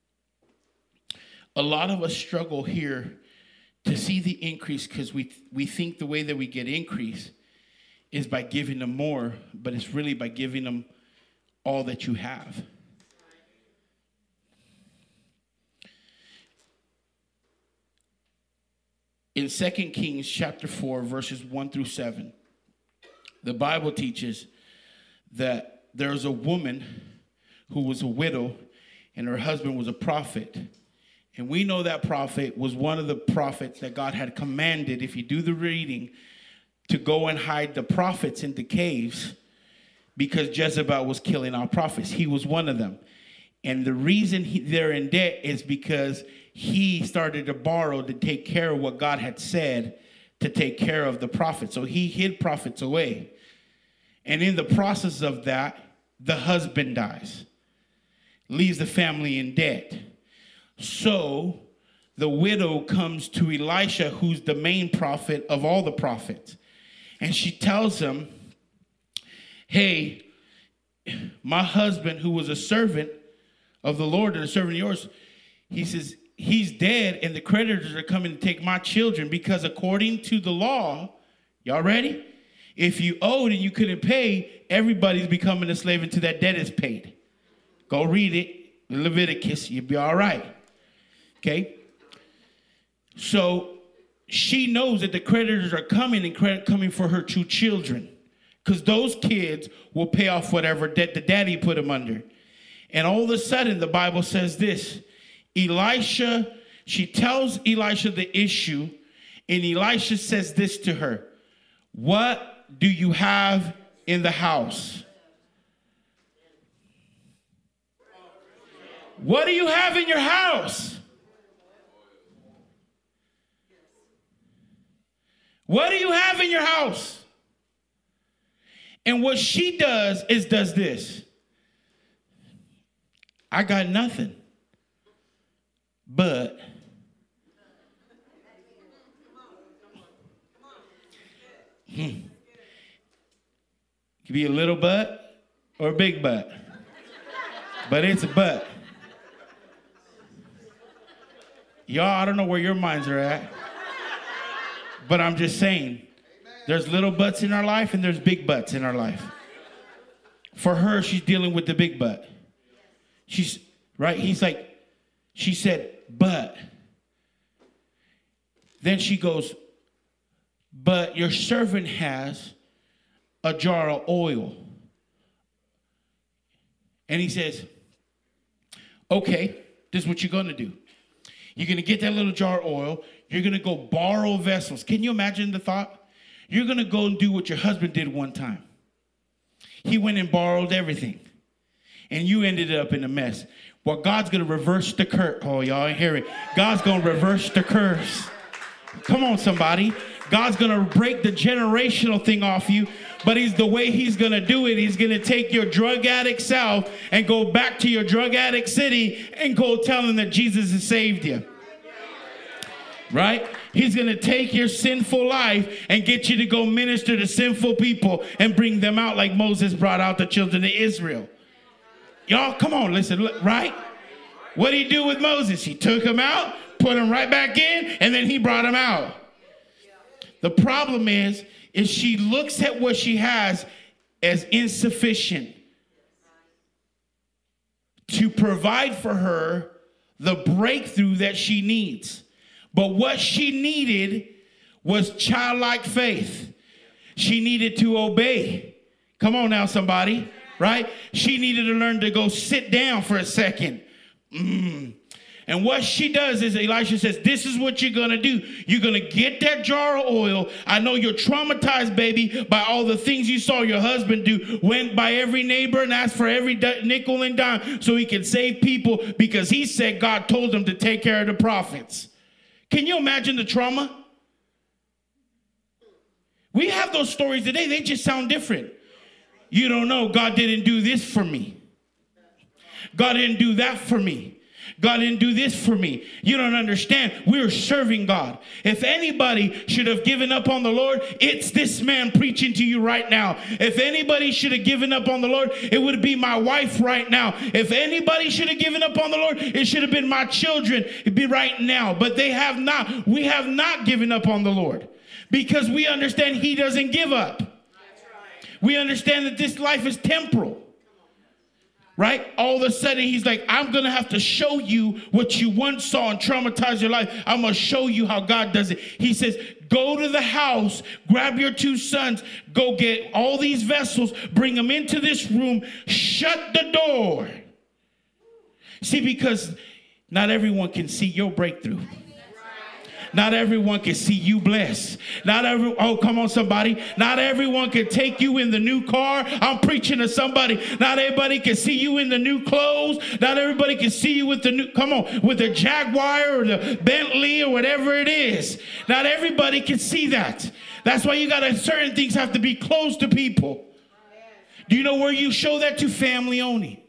A lot of us struggle here to see the increase because we we think the way that we get increase is by giving them more, but it's really by giving them all that you have. In Second Kings chapter four, verses one through seven, the Bible teaches that there was a woman who was a widow, and her husband was a prophet. And we know that prophet was one of the prophets that God had commanded, if you do the reading, to go and hide the prophets into caves because Jezebel was killing our prophets. He was one of them. And the reason he, they're in debt is because he started to borrow to take care of what God had said to take care of the prophets. So he hid prophets away. And in the process of that, the husband dies, leaves the family in debt. So the widow comes to Elisha, who's the main prophet of all the prophets. And she tells him, hey, my husband, who was a servant of the Lord and a servant of yours, he says, he's dead and the creditors are coming to take my children because according to the law, y'all ready? If you owed and you couldn't pay, everybody's becoming a slave until that debt is paid. Go read it in Leviticus. You'll be all right. Okay? So she knows that the creditors are coming and credit coming for her two children because those kids will pay off whatever debt the daddy put them under. And all of a sudden, the Bible says this. Elisha, she tells Elisha the issue, and Elisha says this to her. What do you have in the house? What do you have in your house? What do you have in your house? And what she does is does this. I got nothing. But hmm, it could be a little butt or a big butt. But it's a butt. Y'all, I don't know where your minds are at. But I'm just saying, there's little butts in our life and there's big butts in our life. For her, she's dealing with the big butt. She's, right? He's like, she said, but. Then she goes, but your servant has a jar of oil. And he says, okay, this is what you're going to do. You're going to get that little jar of oil. You're going to go borrow vessels. Can you imagine the thought? You're going to go and do what your husband did one time. He went and borrowed everything. And you ended up in a mess. Well, God's going to reverse the curse. Oh, y'all ain't hear it. God's going to reverse the curse. Come on, somebody. God's going to break the generational thing off you. But he's the way he's going to do it. He's going to take your drug addict self and go back to your drug addict city and go tell them that Jesus has saved you. Right? He's going to take your sinful life and get you to go minister to sinful people and bring them out like Moses brought out the children of Israel. Y'all, come on, listen, right? What did he do with Moses? He took him out, put him right back in, and then he brought him out. The problem is, is she looks at what she has as insufficient to provide for her the breakthrough that she needs. But what she needed was childlike faith. She needed to obey. Come on now, somebody, right? She needed to learn to go sit down for a second. Mm. And what she does is Elisha says, this is what you're going to do. You're going to get that jar of oil. I know you're traumatized, baby, by all the things you saw your husband do. Went by every neighbor and asked for every nickel and dime so he can save people because he said God told him to take care of the prophets. Can you imagine the trauma? We have those stories today. They just sound different. You don't know. God didn't do this for me. God didn't do that for me. God didn't do this for me. You don't understand. We're serving God. If anybody should have given up on the Lord, it's this man preaching to you right now. If anybody should have given up on the Lord, it would be my wife right now. If anybody should have given up on the Lord, it should have been my children. It'd be right now. But they have not. We have not given up on the Lord because we understand he doesn't give up. We understand that this life is temporal. Right? All of a sudden, he's like, I'm going to have to show you what you once saw and traumatize your life. I'm going to show you how God does it. He says, go to the house, grab your two sons, go get all these vessels, bring them into this room, shut the door. See, because not everyone can see your breakthrough. Not everyone can see you blessed. Not every, oh, come on, somebody. Not everyone can take you in the new car. I'm preaching to somebody. Not everybody can see you in the new clothes. Not everybody can see you with the new, come on, with the Jaguar or the Bentley or whatever it is. Not everybody can see that. That's why you got to, certain things have to be close to people. Do you know where you show that to? Family only.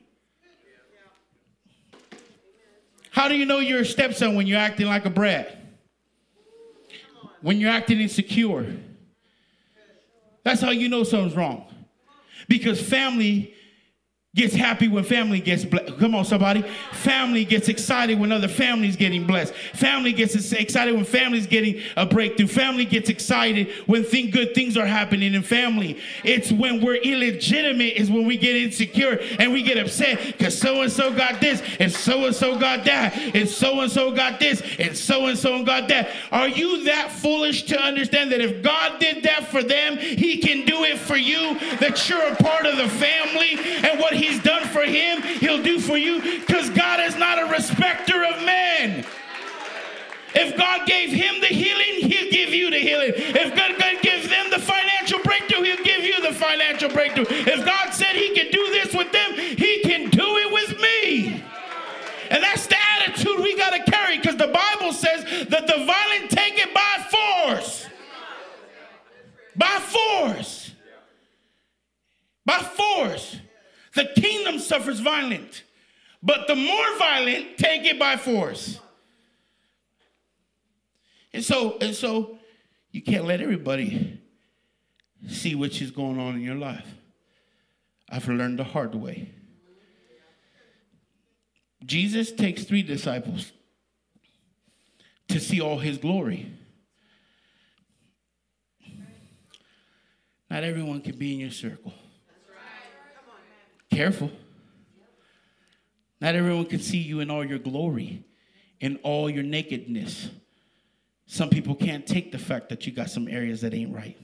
How do you know you're a stepson when you're acting like a brat? When you're acting insecure. That's how you know something's wrong. Because family gets happy when family gets blessed. Come on, somebody. Family gets excited when other families getting blessed. Family gets excited when families getting a breakthrough. Family gets excited when think good things are happening in family. It's when we're illegitimate is when we get insecure and we get upset because so-and-so got this and so-and-so got that and so-and-so got this and so-and-so got that. Are you that foolish to understand that if God did that for them, he can do it for you, that you're a part of the family, and what he's done for him, he'll do for you, because God is not a respecter of men. If God gave him the healing, he'll give you the healing. If God, God gives them the financial breakthrough, he'll give you the financial breakthrough. If God said he can do this with them, he can do it with me. And that's the attitude we got to carry, because the Bible says that the violent take it by force. By force. By force. The kingdom suffers violent, but the more violent take it by force. And so, and so you can't let everybody see what is going on in your life. I've learned the hard way. Jesus takes three disciples to see all his glory. Not everyone can be in your circle. Careful. Not everyone can see you in all your glory, in all your nakedness. Some people can't take the fact that you got some areas that ain't right,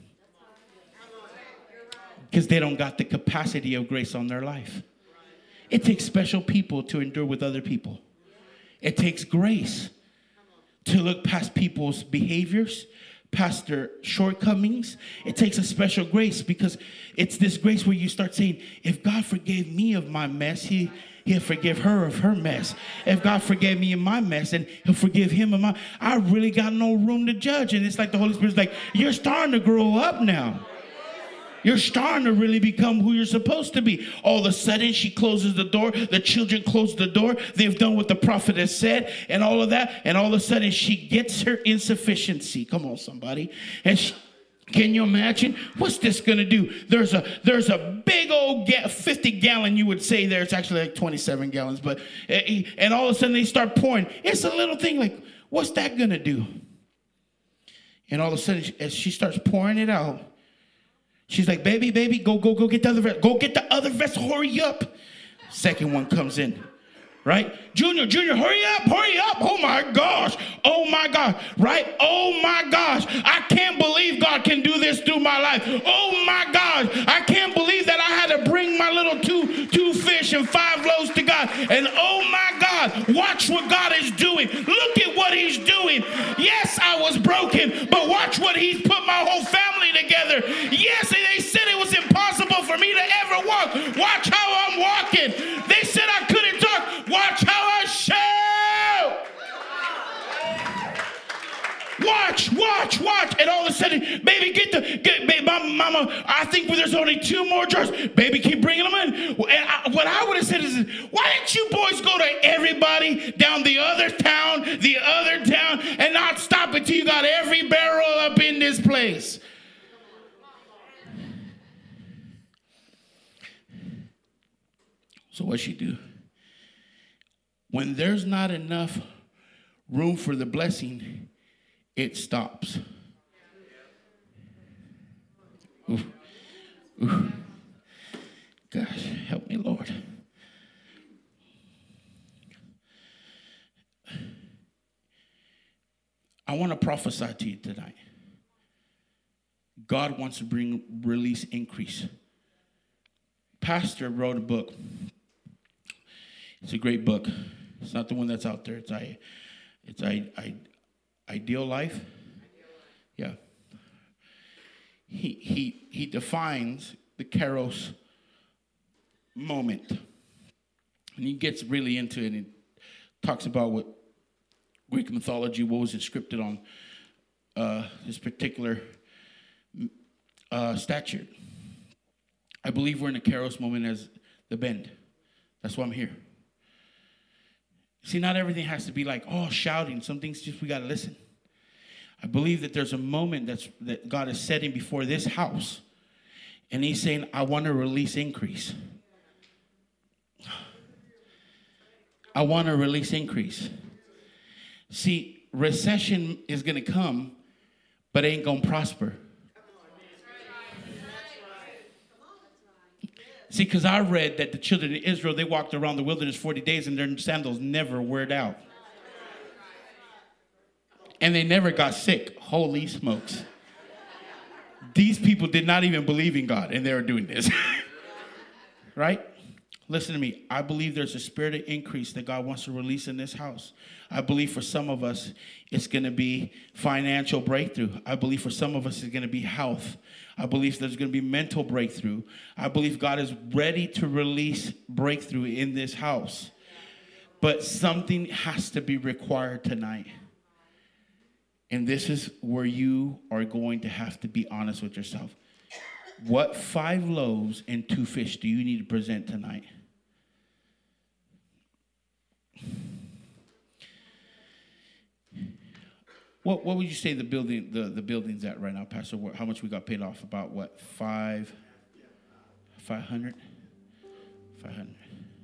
because they don't got the capacity of grace on their life. It takes special people to endure with other people. It takes grace to look past people's behaviors, past their shortcomings. It takes a special grace, because it's this grace where you start saying, if God forgave me of my mess, he He'll forgive her of her mess. If God forgave me of my mess, and he'll forgive him of my, I really got no room to judge. And it's like the Holy Spirit's like, you're starting to grow up now. You're starting to really become who you're supposed to be. All of a sudden, she closes the door. The children close the door. They've done what the prophet has said and all of that. And all of a sudden, she gets her insufficiency. Come on, somebody. And she, can you imagine? What's this going to do? There's a there's a big old ga- fifty gallon, you would say there. It's actually like twenty-seven gallons. But and all of a sudden, they start pouring. It's a little thing like, what's that going to do? And all of a sudden, as she starts pouring it out, she's like, baby, baby, go, go, go get the other vessel. Go get the other vessel. Hurry up. Second one comes in. Right? Junior, Junior, hurry up, hurry up. Oh my gosh. Oh my gosh. Right? Oh my gosh. I can't believe God can do this through my life. Oh my gosh. I can't believe that I had to bring my little two, two fish and five loaves to God. And oh my God, watch what God is doing. Look at what he's doing. Yes, I was broken, but watch what he's put my whole family together. Yes, they said it was impossible for me to ever walk. Watch how I'm walking. They said I couldn't talk. Watch how I shout. Watch, watch, watch. And all of a sudden, baby, get the, get, baby, mama, I think there's only two more jars. Baby, keep bringing them in. And I, what I would have said is, why didn't you boys go to everybody down the other town, the other town, and not stop until you got every barrel up in this place? So what'd she do? When there's not enough room for the blessing, it stops. Ooh. Ooh. Gosh, help me, Lord. I want to prophesy to you tonight. God wants to bring release, increase. Pastor wrote a book. It's a great book. It's not the one that's out there. It's I, it's I, I, Ideal Life. Yeah. He he he defines the Kairos moment, and he gets really into it. And talks about what Greek mythology, what was inscripted on uh, this particular uh, statute. I believe we're in a Kairos moment as the bend. That's why I'm here. See, not everything has to be like, oh, shouting. Some things just we got to listen. I believe that there's a moment that's that God is setting before this house. And he's saying, I want to release increase. I want to release increase. See, recession is going to come, but it ain't going to prosper. See, because I read that the children of Israel, they walked around the wilderness forty days and their sandals never wore out. And they never got sick. Holy smokes. These people did not even believe in God, and they were doing this. Right? Listen to me. I believe there's a spirit of increase that God wants to release in this house. I believe for some of us, it's going to be financial breakthrough. I believe for some of us, it's going to be health. I believe there's going to be mental breakthrough. I believe God is ready to release breakthrough in this house. But something has to be required tonight. And this is where you are going to have to be honest with yourself. What five loaves and two fish do you need to present tonight? What what would you say the building the, the building's at right now, Pastor? What, how much we got paid off? About what? Five? Five hundred? Five hundred.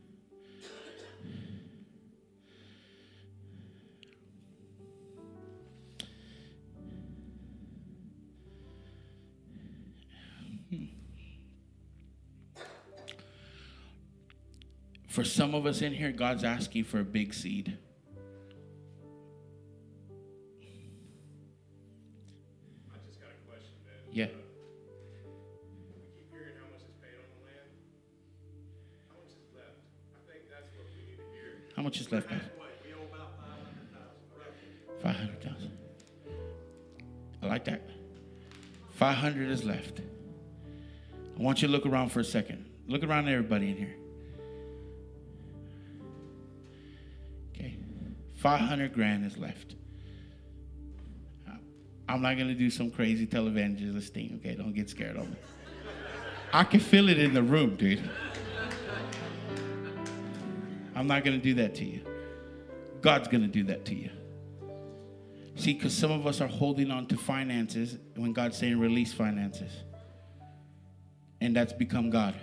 Hmm. For some of us in here, God's asking for a big seed. Yeah. We keep hearing how much is paid on the land. How much is left? I think that's what we need to hear. How much is left, guys? We owe about five hundred thousand. Five hundred thousand. I like that. Five hundred is left. I want you to look around for a second. Look around at everybody in here. Okay. Five hundred grand is left. I'm not going to do some crazy televangelist thing, okay? Don't get scared of me. I can feel it in the room, dude. I'm not going to do that to you. God's going to do that to you. See, because some of us are holding on to finances when God's saying release finances. And that's become God.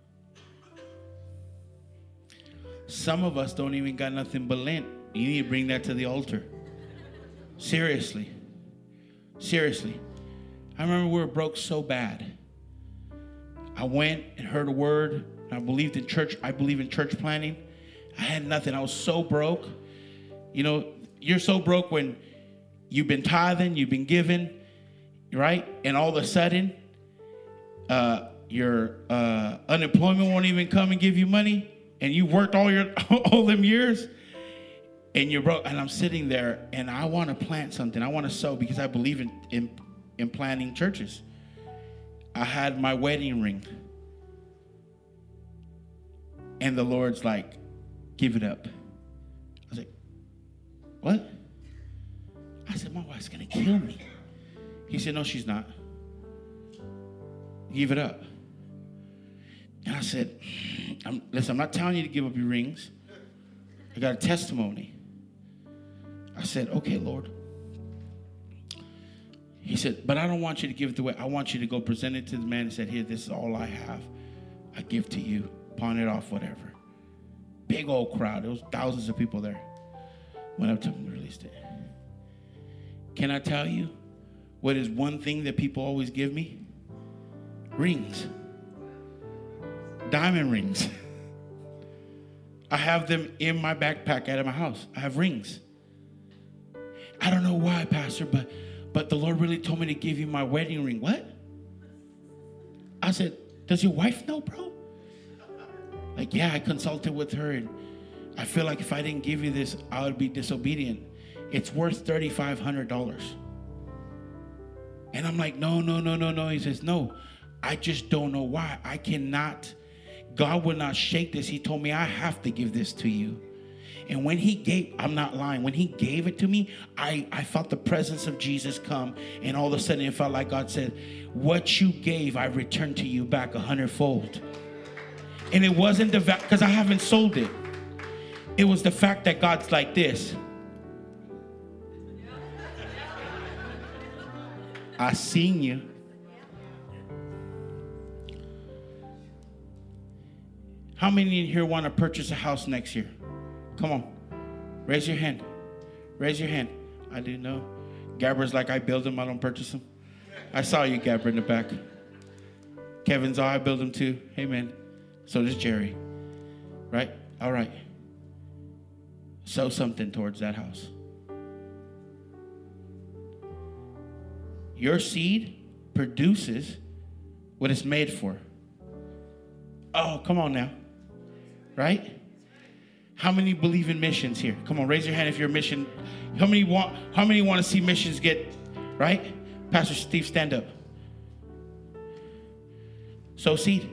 Some of us don't even got nothing but lint. You need to bring that to the altar. Seriously. Seriously. I remember we were broke so bad. I went and heard a word. I believed in church. I believe in church planning. I had nothing. I was so broke. You know, you're so broke when you've been tithing, you've been giving, right? And all of a sudden, uh, your uh, unemployment won't even come and give you money. And you worked all your all them years. And you're broke, and I'm sitting there, and I want to plant something. I want to sow because I believe in, in, in planting churches. I had my wedding ring. And the Lord's like, give it up. I was like, what? I said, my wife's going to kill me. He said, no, she's not. Give it up. And I said, I'm, listen, I'm not telling you to give up your rings. I got a testimony. I said, okay, Lord. He said, but I don't want you to give it away. I want you to go present it to the man and said, here, this is all I have. I give to you. Pawn it off, whatever. Big old crowd. There was thousands of people there. Went up to him and released it. Can I tell you what is one thing that people always give me? Rings. Diamond rings. I have them in my backpack out of my house. I have rings. I don't know why, Pastor, but but the Lord really told me to give you my wedding ring. What? I said, does your wife know, bro? Like, yeah, I consulted with her, and I feel like if I didn't give you this, I would be disobedient. It's worth three thousand five hundred dollars. And I'm like, no, no, no, no, no. He says, no, I just don't know why. I cannot. God will not shake this. He told me I have to give this to you. And when he gave, I'm not lying, when he gave it to me, I, I felt the presence of Jesus come. And all of a sudden it felt like God said, what you gave, I returned to you back a hundredfold. And it wasn't the fact, because I haven't sold it. It was the fact that God's like this. I seen you. How many in here want to purchase a house next year? Come on. Raise your hand. Raise your hand. I didn't know. Gabriel's like, I build them, I don't purchase them. I saw you, Gabriel, in the back. Kevin's, oh, I build them too. Amen. So does Jerry. Right? All right. Sow something towards that house. Your seed produces what it's made for. Oh, come on now. right? How many believe in missions here? Come on, raise your hand if you're a mission. How many want, how many want to see missions get, right? Pastor Steve, stand up. Sow seed.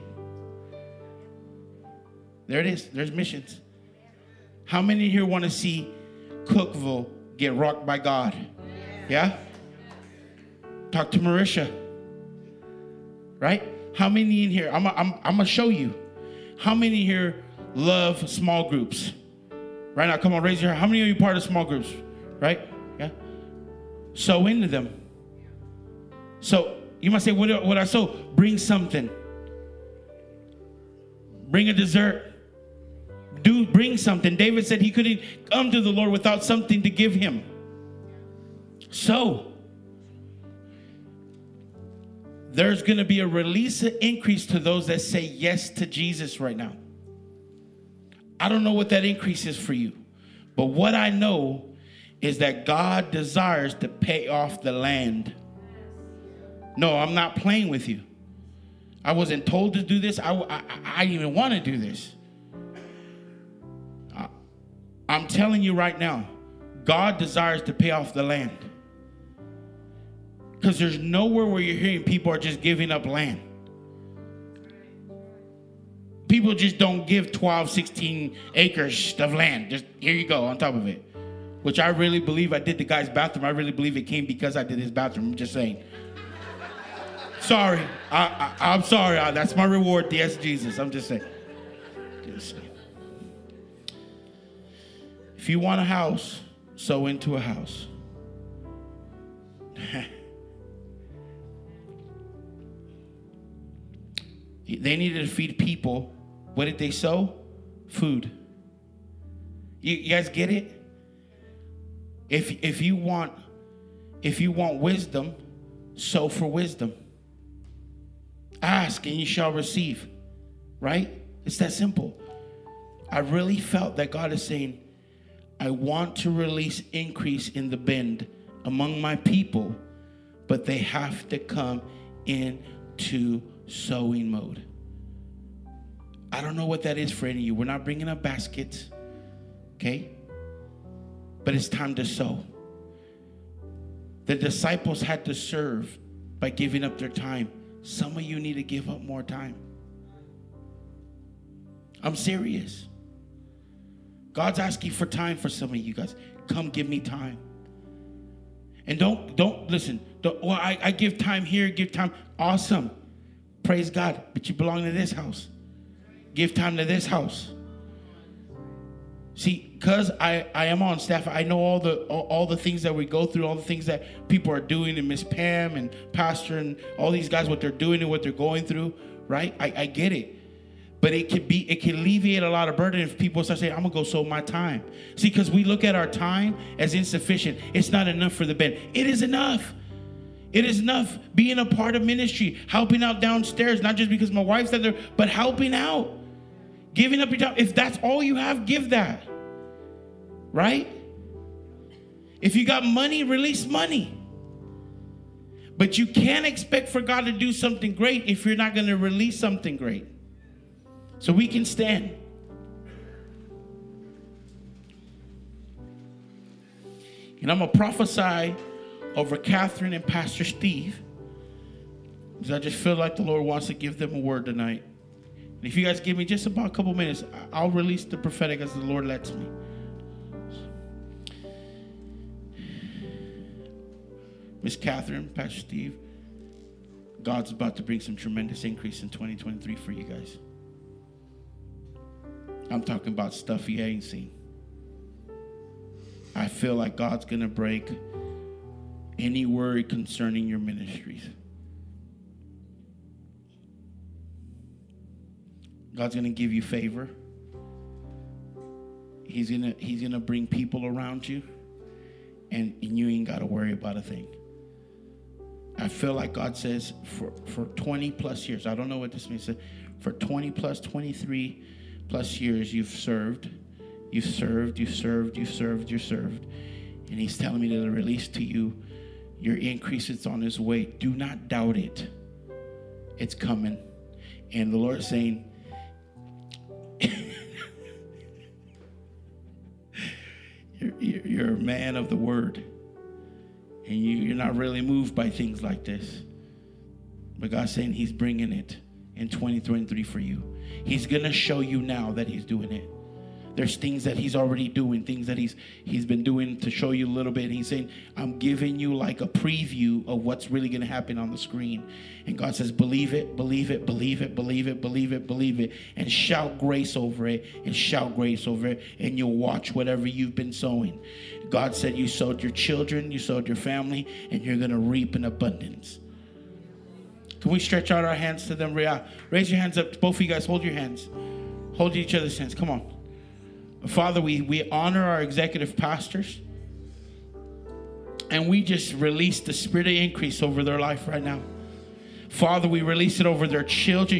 There it is. There's missions. How many here want to see Cookville get rocked by God? Yeah? Talk to Marisha. Right? How many in here? I'm, I'm, I'm going to show you. How many here love small groups? Right now, come on, raise your hand. How many of you are part of small groups? Right? Yeah? Sow into them. So you might say, what, what I sow? Bring something. Bring a dessert. Do bring something. David said he couldn't come to the Lord without something to give him. So there's going to be a release, an increase to those that say yes to Jesus right now. I don't know what that increase is for you, but what I know is that God desires to pay off the land. No, I'm not playing with you. I wasn't told to do this. I, I, I didn't even want to do this. I, I'm telling you right now, God desires to pay off the land. Because there's nowhere where you're hearing people are just giving up land. People just don't give twelve, sixteen acres of land. Just here you go on top of it. Which I really believe I did the guy's bathroom. I really believe it came because I did his bathroom. I'm just saying. Sorry. I, I, I'm sorry. I, that's my reward. Yes, Jesus. I'm just saying. Just saying. If you want a house, sow into a house. They needed to feed people. What did they sow? Food. You, you guys get it? If if you want if you want wisdom, sow for wisdom. Ask and you shall receive. Right? It's that simple. I really felt that God is saying, I want to release increase in the bend among my people, but they have to come into sowing mode. I don't know what that is for any of you. We're not bringing up baskets, okay? But it's time to sow. The disciples had to serve by giving up their time. Some of you need to give up more time. I'm serious. God's asking for time for some of you guys. Come give me time. And don't, don't, listen. Don't, well, I, I give time here, give time. Awesome. Praise God. But you belong to this house. Give time to this house. See, because I, I am on staff, I know all the all, all the things that we go through, all the things that people are doing, and Miss Pam and Pastor and all these guys, what they're doing and what they're going through, right? I, I get it. But it can be, it can alleviate a lot of burden if people start saying, I'm going to go sow my time. See, because we look at our time as insufficient. It's not enough for the band. It is enough. It is enough being a part of ministry, helping out downstairs, not just because my wife's out there, but helping out. Giving up your time. If that's all you have, give that. Right? If you got money, release money. But you can't expect for God to do something great if you're not going to release something great. So we can stand. And I'm going to prophesy over Catherine and Pastor Steve, because I just feel like the Lord wants to give them a word tonight. And if you guys give me just about a couple minutes, I'll release the prophetic as the Lord lets me. Miss Catherine, Pastor Steve, God's about to bring some tremendous increase in twenty twenty-three for you guys. I'm talking about stuff you ain't seen. I feel like God's going to break any worry concerning your ministries. God's going to give you favor. He's going to he's going to bring people around you, and, and you ain't got to worry about a thing. I feel like God says for, for twenty plus years, I don't know what this means, for twenty plus, twenty-three plus years you've served, you've served, you've served, you've served, you've served. And he's telling me to release to you, your increase is on his way. Do not doubt it. It's coming. And the Lord's saying, you're a man of the word. And you, you're not really moved by things like this. But God's saying he's bringing it in twenty twenty-three for you. He's going to show you now that he's doing it. There's things that he's already doing, things that he's he's been doing to show you a little bit. He's saying, I'm giving you like a preview of what's really going to happen on the screen. And God says, believe it, believe it, believe it, believe it, believe it, believe it, and shout grace over it, and shout grace over it, and you'll watch whatever you've been sowing. God said you sowed your children, you sowed your family, and you're going to reap in abundance. Can we stretch out our hands to them? Raise your hands up. Both of you guys, hold your hands. Hold each other's hands. Come on. Father, we, we honor our executive pastors. And we just release the spirit of increase over their life right now. Father, we release it over their children.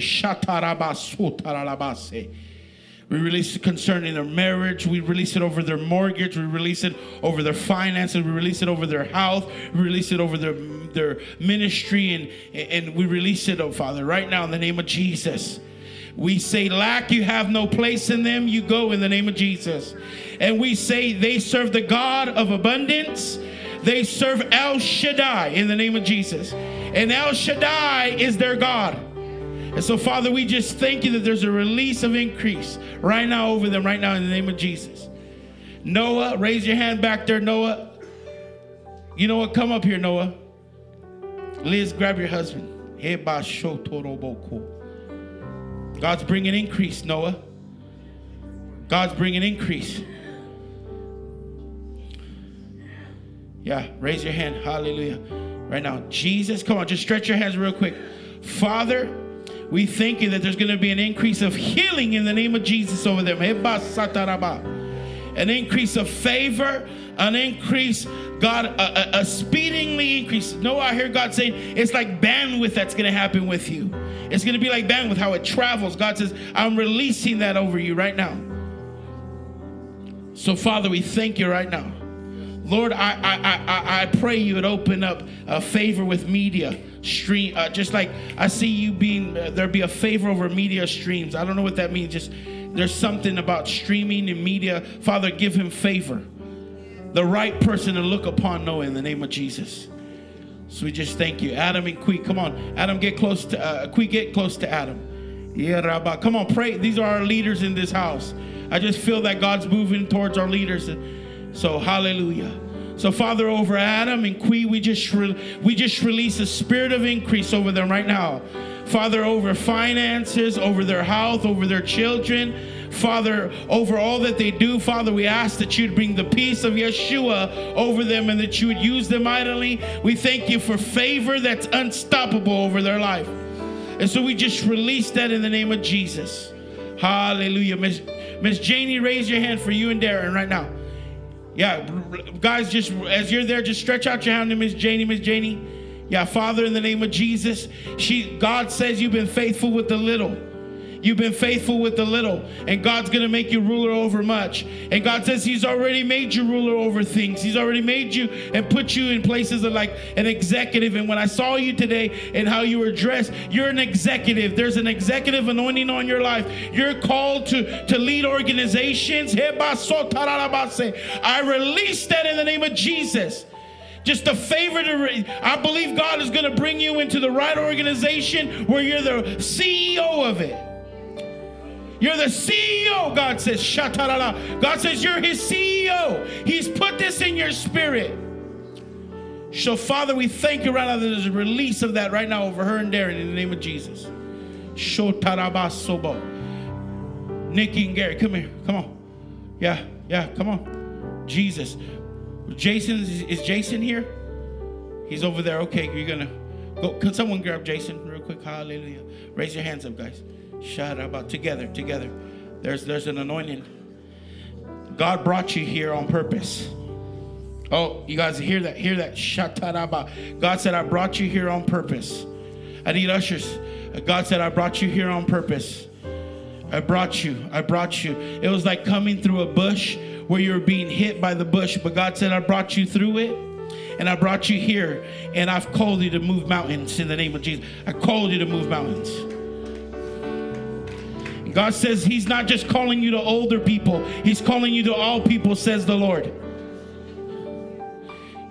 We release it concerning their marriage. We release it over their mortgage. We release it over their finances. We release it over their health. We release it over their, their ministry. And, and we release it, oh Father, right now in the name of Jesus. We say, lack, you have no place in them. You go in the name of Jesus. And we say they serve the God of abundance. They serve El Shaddai in the name of Jesus. And El Shaddai is their God. And so, Father, we just thank you that there's a release of increase right now over them, right now in the name of Jesus. Noah, raise your hand back there, Noah. You know what? Come up here, Noah. Liz, grab your husband. God's bringing increase, Noah. God's bringing increase. Yeah, raise your hand. Hallelujah. Right now, Jesus, come on, just stretch your hands real quick. Father, we thank you that there's going to be an increase of healing in the name of Jesus over them. An increase of favor, an increase, God, a, a, a speedingly increase. No, I hear God saying it's like bandwidth that's going to happen with you. It's going to be like bandwidth, how it travels. God says, I'm releasing that over you right now. So, Father, we thank you right now. Lord, I I I, I pray you would open up a favor with media stream. Uh, just like I see you being, uh, there'd be a favor over media streams. I don't know what that means. Just there's something about streaming and media. Father, give him favor. The right person to look upon Noah in the name of Jesus. So we just thank you. Adam and Quee, come on. Adam, get close to, uh, Quee, get close to Adam. Yeah, Rabbi. Come on, pray. These are our leaders in this house. I just feel that God's moving towards our leaders. So hallelujah. So Father, over Adam and Quee, we just re- we just release a spirit of increase over them right now. Father, over finances, over their health, over their children. Father, over all that they do, Father, we ask that you'd bring the peace of Yeshua over them and that you would use them mightily. We thank you for favor that's unstoppable over their life. And so we just release that in the name of Jesus. Hallelujah. Miss Miss Janie, raise your hand for you and Darren right now. Yeah, guys, just as you're there, just stretch out your hand to Miss Janie. Miss Janie. Yeah, Father, in the name of Jesus, she, God says you've been faithful with the little. You've been faithful with the little, and God's going to make you ruler over much. And God says he's already made you ruler over things. He's already made you and put you in places of like an executive. And when I saw you today and how you were dressed, you're an executive. There's an executive anointing on your life. You're called to, to lead organizations. I release that in the name of Jesus. Just a favor to, re- I believe God is going to bring you into the right organization where you're the C E O of it. You're the C E O, God says. Shatarala. God says you're his C E O. He's put this in your spirit. So, Father, we thank you right now that there's a release of that right now over her and Darren in the name of Jesus. Shotarabasobo. Nikki and Gary, come here. Come on. Yeah, yeah, come on. Jesus. Jason, is, is Jason here? He's over there. Okay, you're going to go. Could someone grab Jason real quick? Hallelujah. Raise your hands up, guys. Shout out together, together. There's there's an anointing. God brought you here on purpose. Oh, you guys hear that? Hear that? Shataraba. God said, I brought you here on purpose. I need ushers. God said, I brought you here on purpose. I brought you. I brought you. It was like coming through a bush where you were being hit by the bush. But God said, I brought you through it. And I brought you here. And I've called you to move mountains in the name of Jesus. I called you to move mountains. God says he's not just calling you to older people. He's calling you to all people, says the Lord.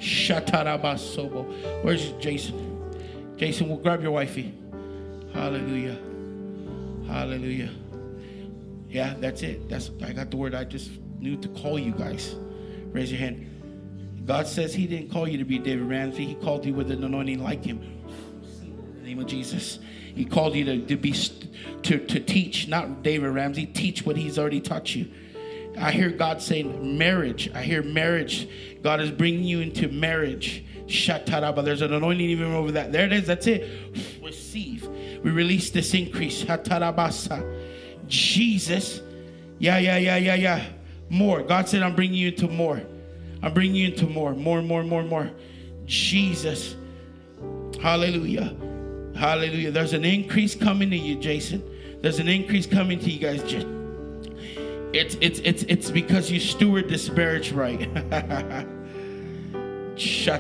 Shatarabasobo. Where's Jason? Jason, we'll grab your wifey. Hallelujah. Hallelujah. Yeah, that's it. That's I got the word. I just knew to call you guys. Raise your hand. God says he didn't call you to be David Ramsey. He called you with an anointing like him. In the name of Jesus. He called you to, to be to, to teach, not David Ramsey. Teach what he's already taught you. I hear God saying marriage. I hear marriage. God is bringing you into marriage. Shataraba. There's an anointing even over that. There it is. That's it. Receive. We release this increase. Shatarabasa. Jesus. Yeah, yeah, yeah, yeah, yeah. More. God said, I'm bringing you into more. I'm bringing you into more. More, more, more, more. Jesus. Hallelujah. Hallelujah. There's an increase coming to you, Jason. There's an increase coming to you guys. It's it's it's it's because you steward this marriage right. And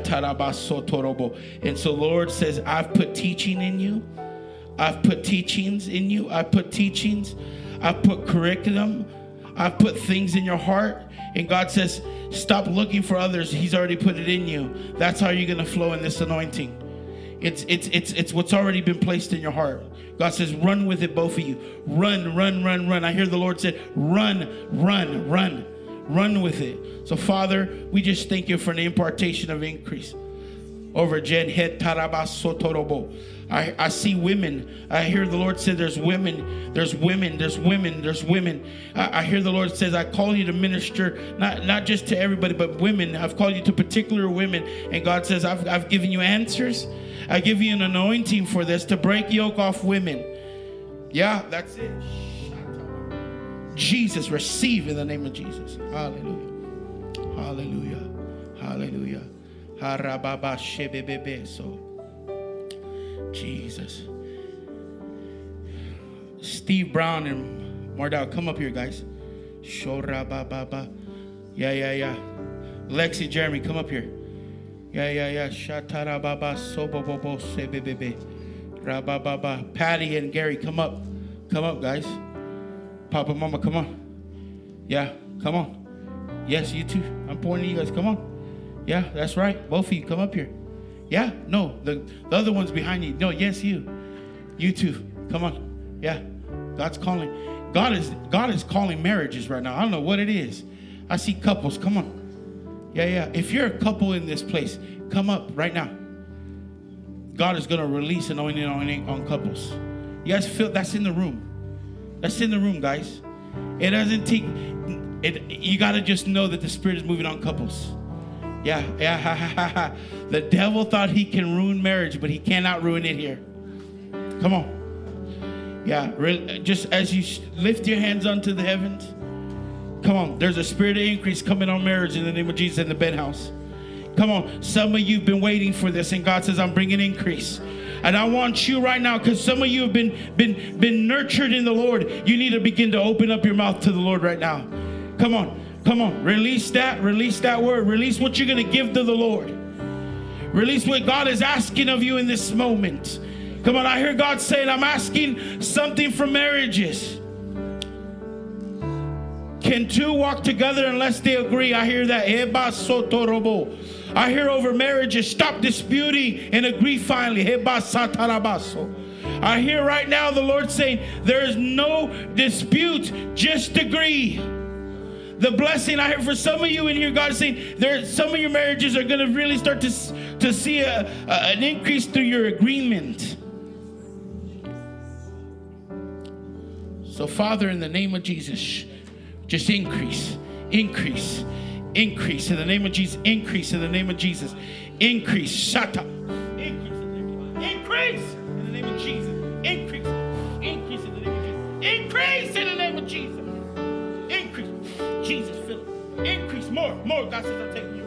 so Lord says, I've put teaching in you. I've put teachings in you. I've put teachings. I've put curriculum. I've put things in your heart. And God says, stop looking for others. He's already put it in you. That's how you're going to flow in this anointing. It's it's it's it's what's already been placed in your heart. God says, run with it, both of you. Run, run, run, run. I hear the Lord said, run, run, run, run with it. So, Father, we just thank you for the impartation of increase over Jen Het Tarabasotorobo. I, I see women. I hear the Lord say there's women, there's women, there's women, there's women. I, I hear the Lord says, I call you to minister, not, not just to everybody, but women. I've called you to particular women. And God says, I've, I've given you answers. I give you an anointing for this to break yoke off women. Yeah, that's it. Jesus, receive in the name of Jesus. Hallelujah. Hallelujah. Hallelujah. Harababa shebebebe. So, Jesus. Steve Brown and Mardal, come up here, guys. Shorababa. Yeah, yeah, yeah. Lexi, Jeremy, come up here. Yeah, yeah, yeah. Shatarababa sobobobo sebebebe. Rabababa. Patty and Gary, come up. Come up, guys. Papa, Mama, come on. Yeah, come on. Yes, you too. I'm pointing at you guys. Come on. Yeah, that's right. Both of you, come up here. Yeah, no, the, the other one's behind you. No, yes, you. You too. Come on. Yeah, God's calling. God is God is calling marriages right now. I don't know what it is. I see couples. Come on. Yeah, yeah. If you're a couple in this place, come up right now. God is going to release an anointing on, on couples. You guys feel that's in the room. That's in the room, guys. It doesn't take, it, you got to just know that the Spirit is moving on couples. Yeah, yeah, ha, ha, ha, ha. The devil thought he can ruin marriage, but he cannot ruin it here. Come on. Yeah, re- just as you lift your hands unto the heavens, come on, there's a spirit of increase coming on marriage in the name of Jesus in the bed house. Come on, some of you have been waiting for this, and God says, I'm bringing increase. And I want you right now, because some of you have been, been, been nurtured in the Lord, you need to begin to open up your mouth to the Lord right now. Come on, come on, release that, release that word, release what you're going to give to the Lord. Release what God is asking of you in this moment. Come on, I hear God saying, I'm asking something from marriages. Can two walk together unless they agree? I hear that. I hear over marriages, stop disputing and agree finally. I hear right now the Lord saying, there is no dispute, just agree. The blessing I hear for some of you in here, God is saying, there, some of your marriages are going to really start to, to see a, a, an increase through your agreement. So, Father, in the name of Jesus, just increase, increase, increase in the name of Jesus, increase in the name of Jesus, increase, shut up, increase in the name of Jesus, increase, increase in the name of Jesus, increase in the name of Jesus, increase in the name of Jesus, increase, Jesus, fill it, increase, more, more, God says, I'm taking you.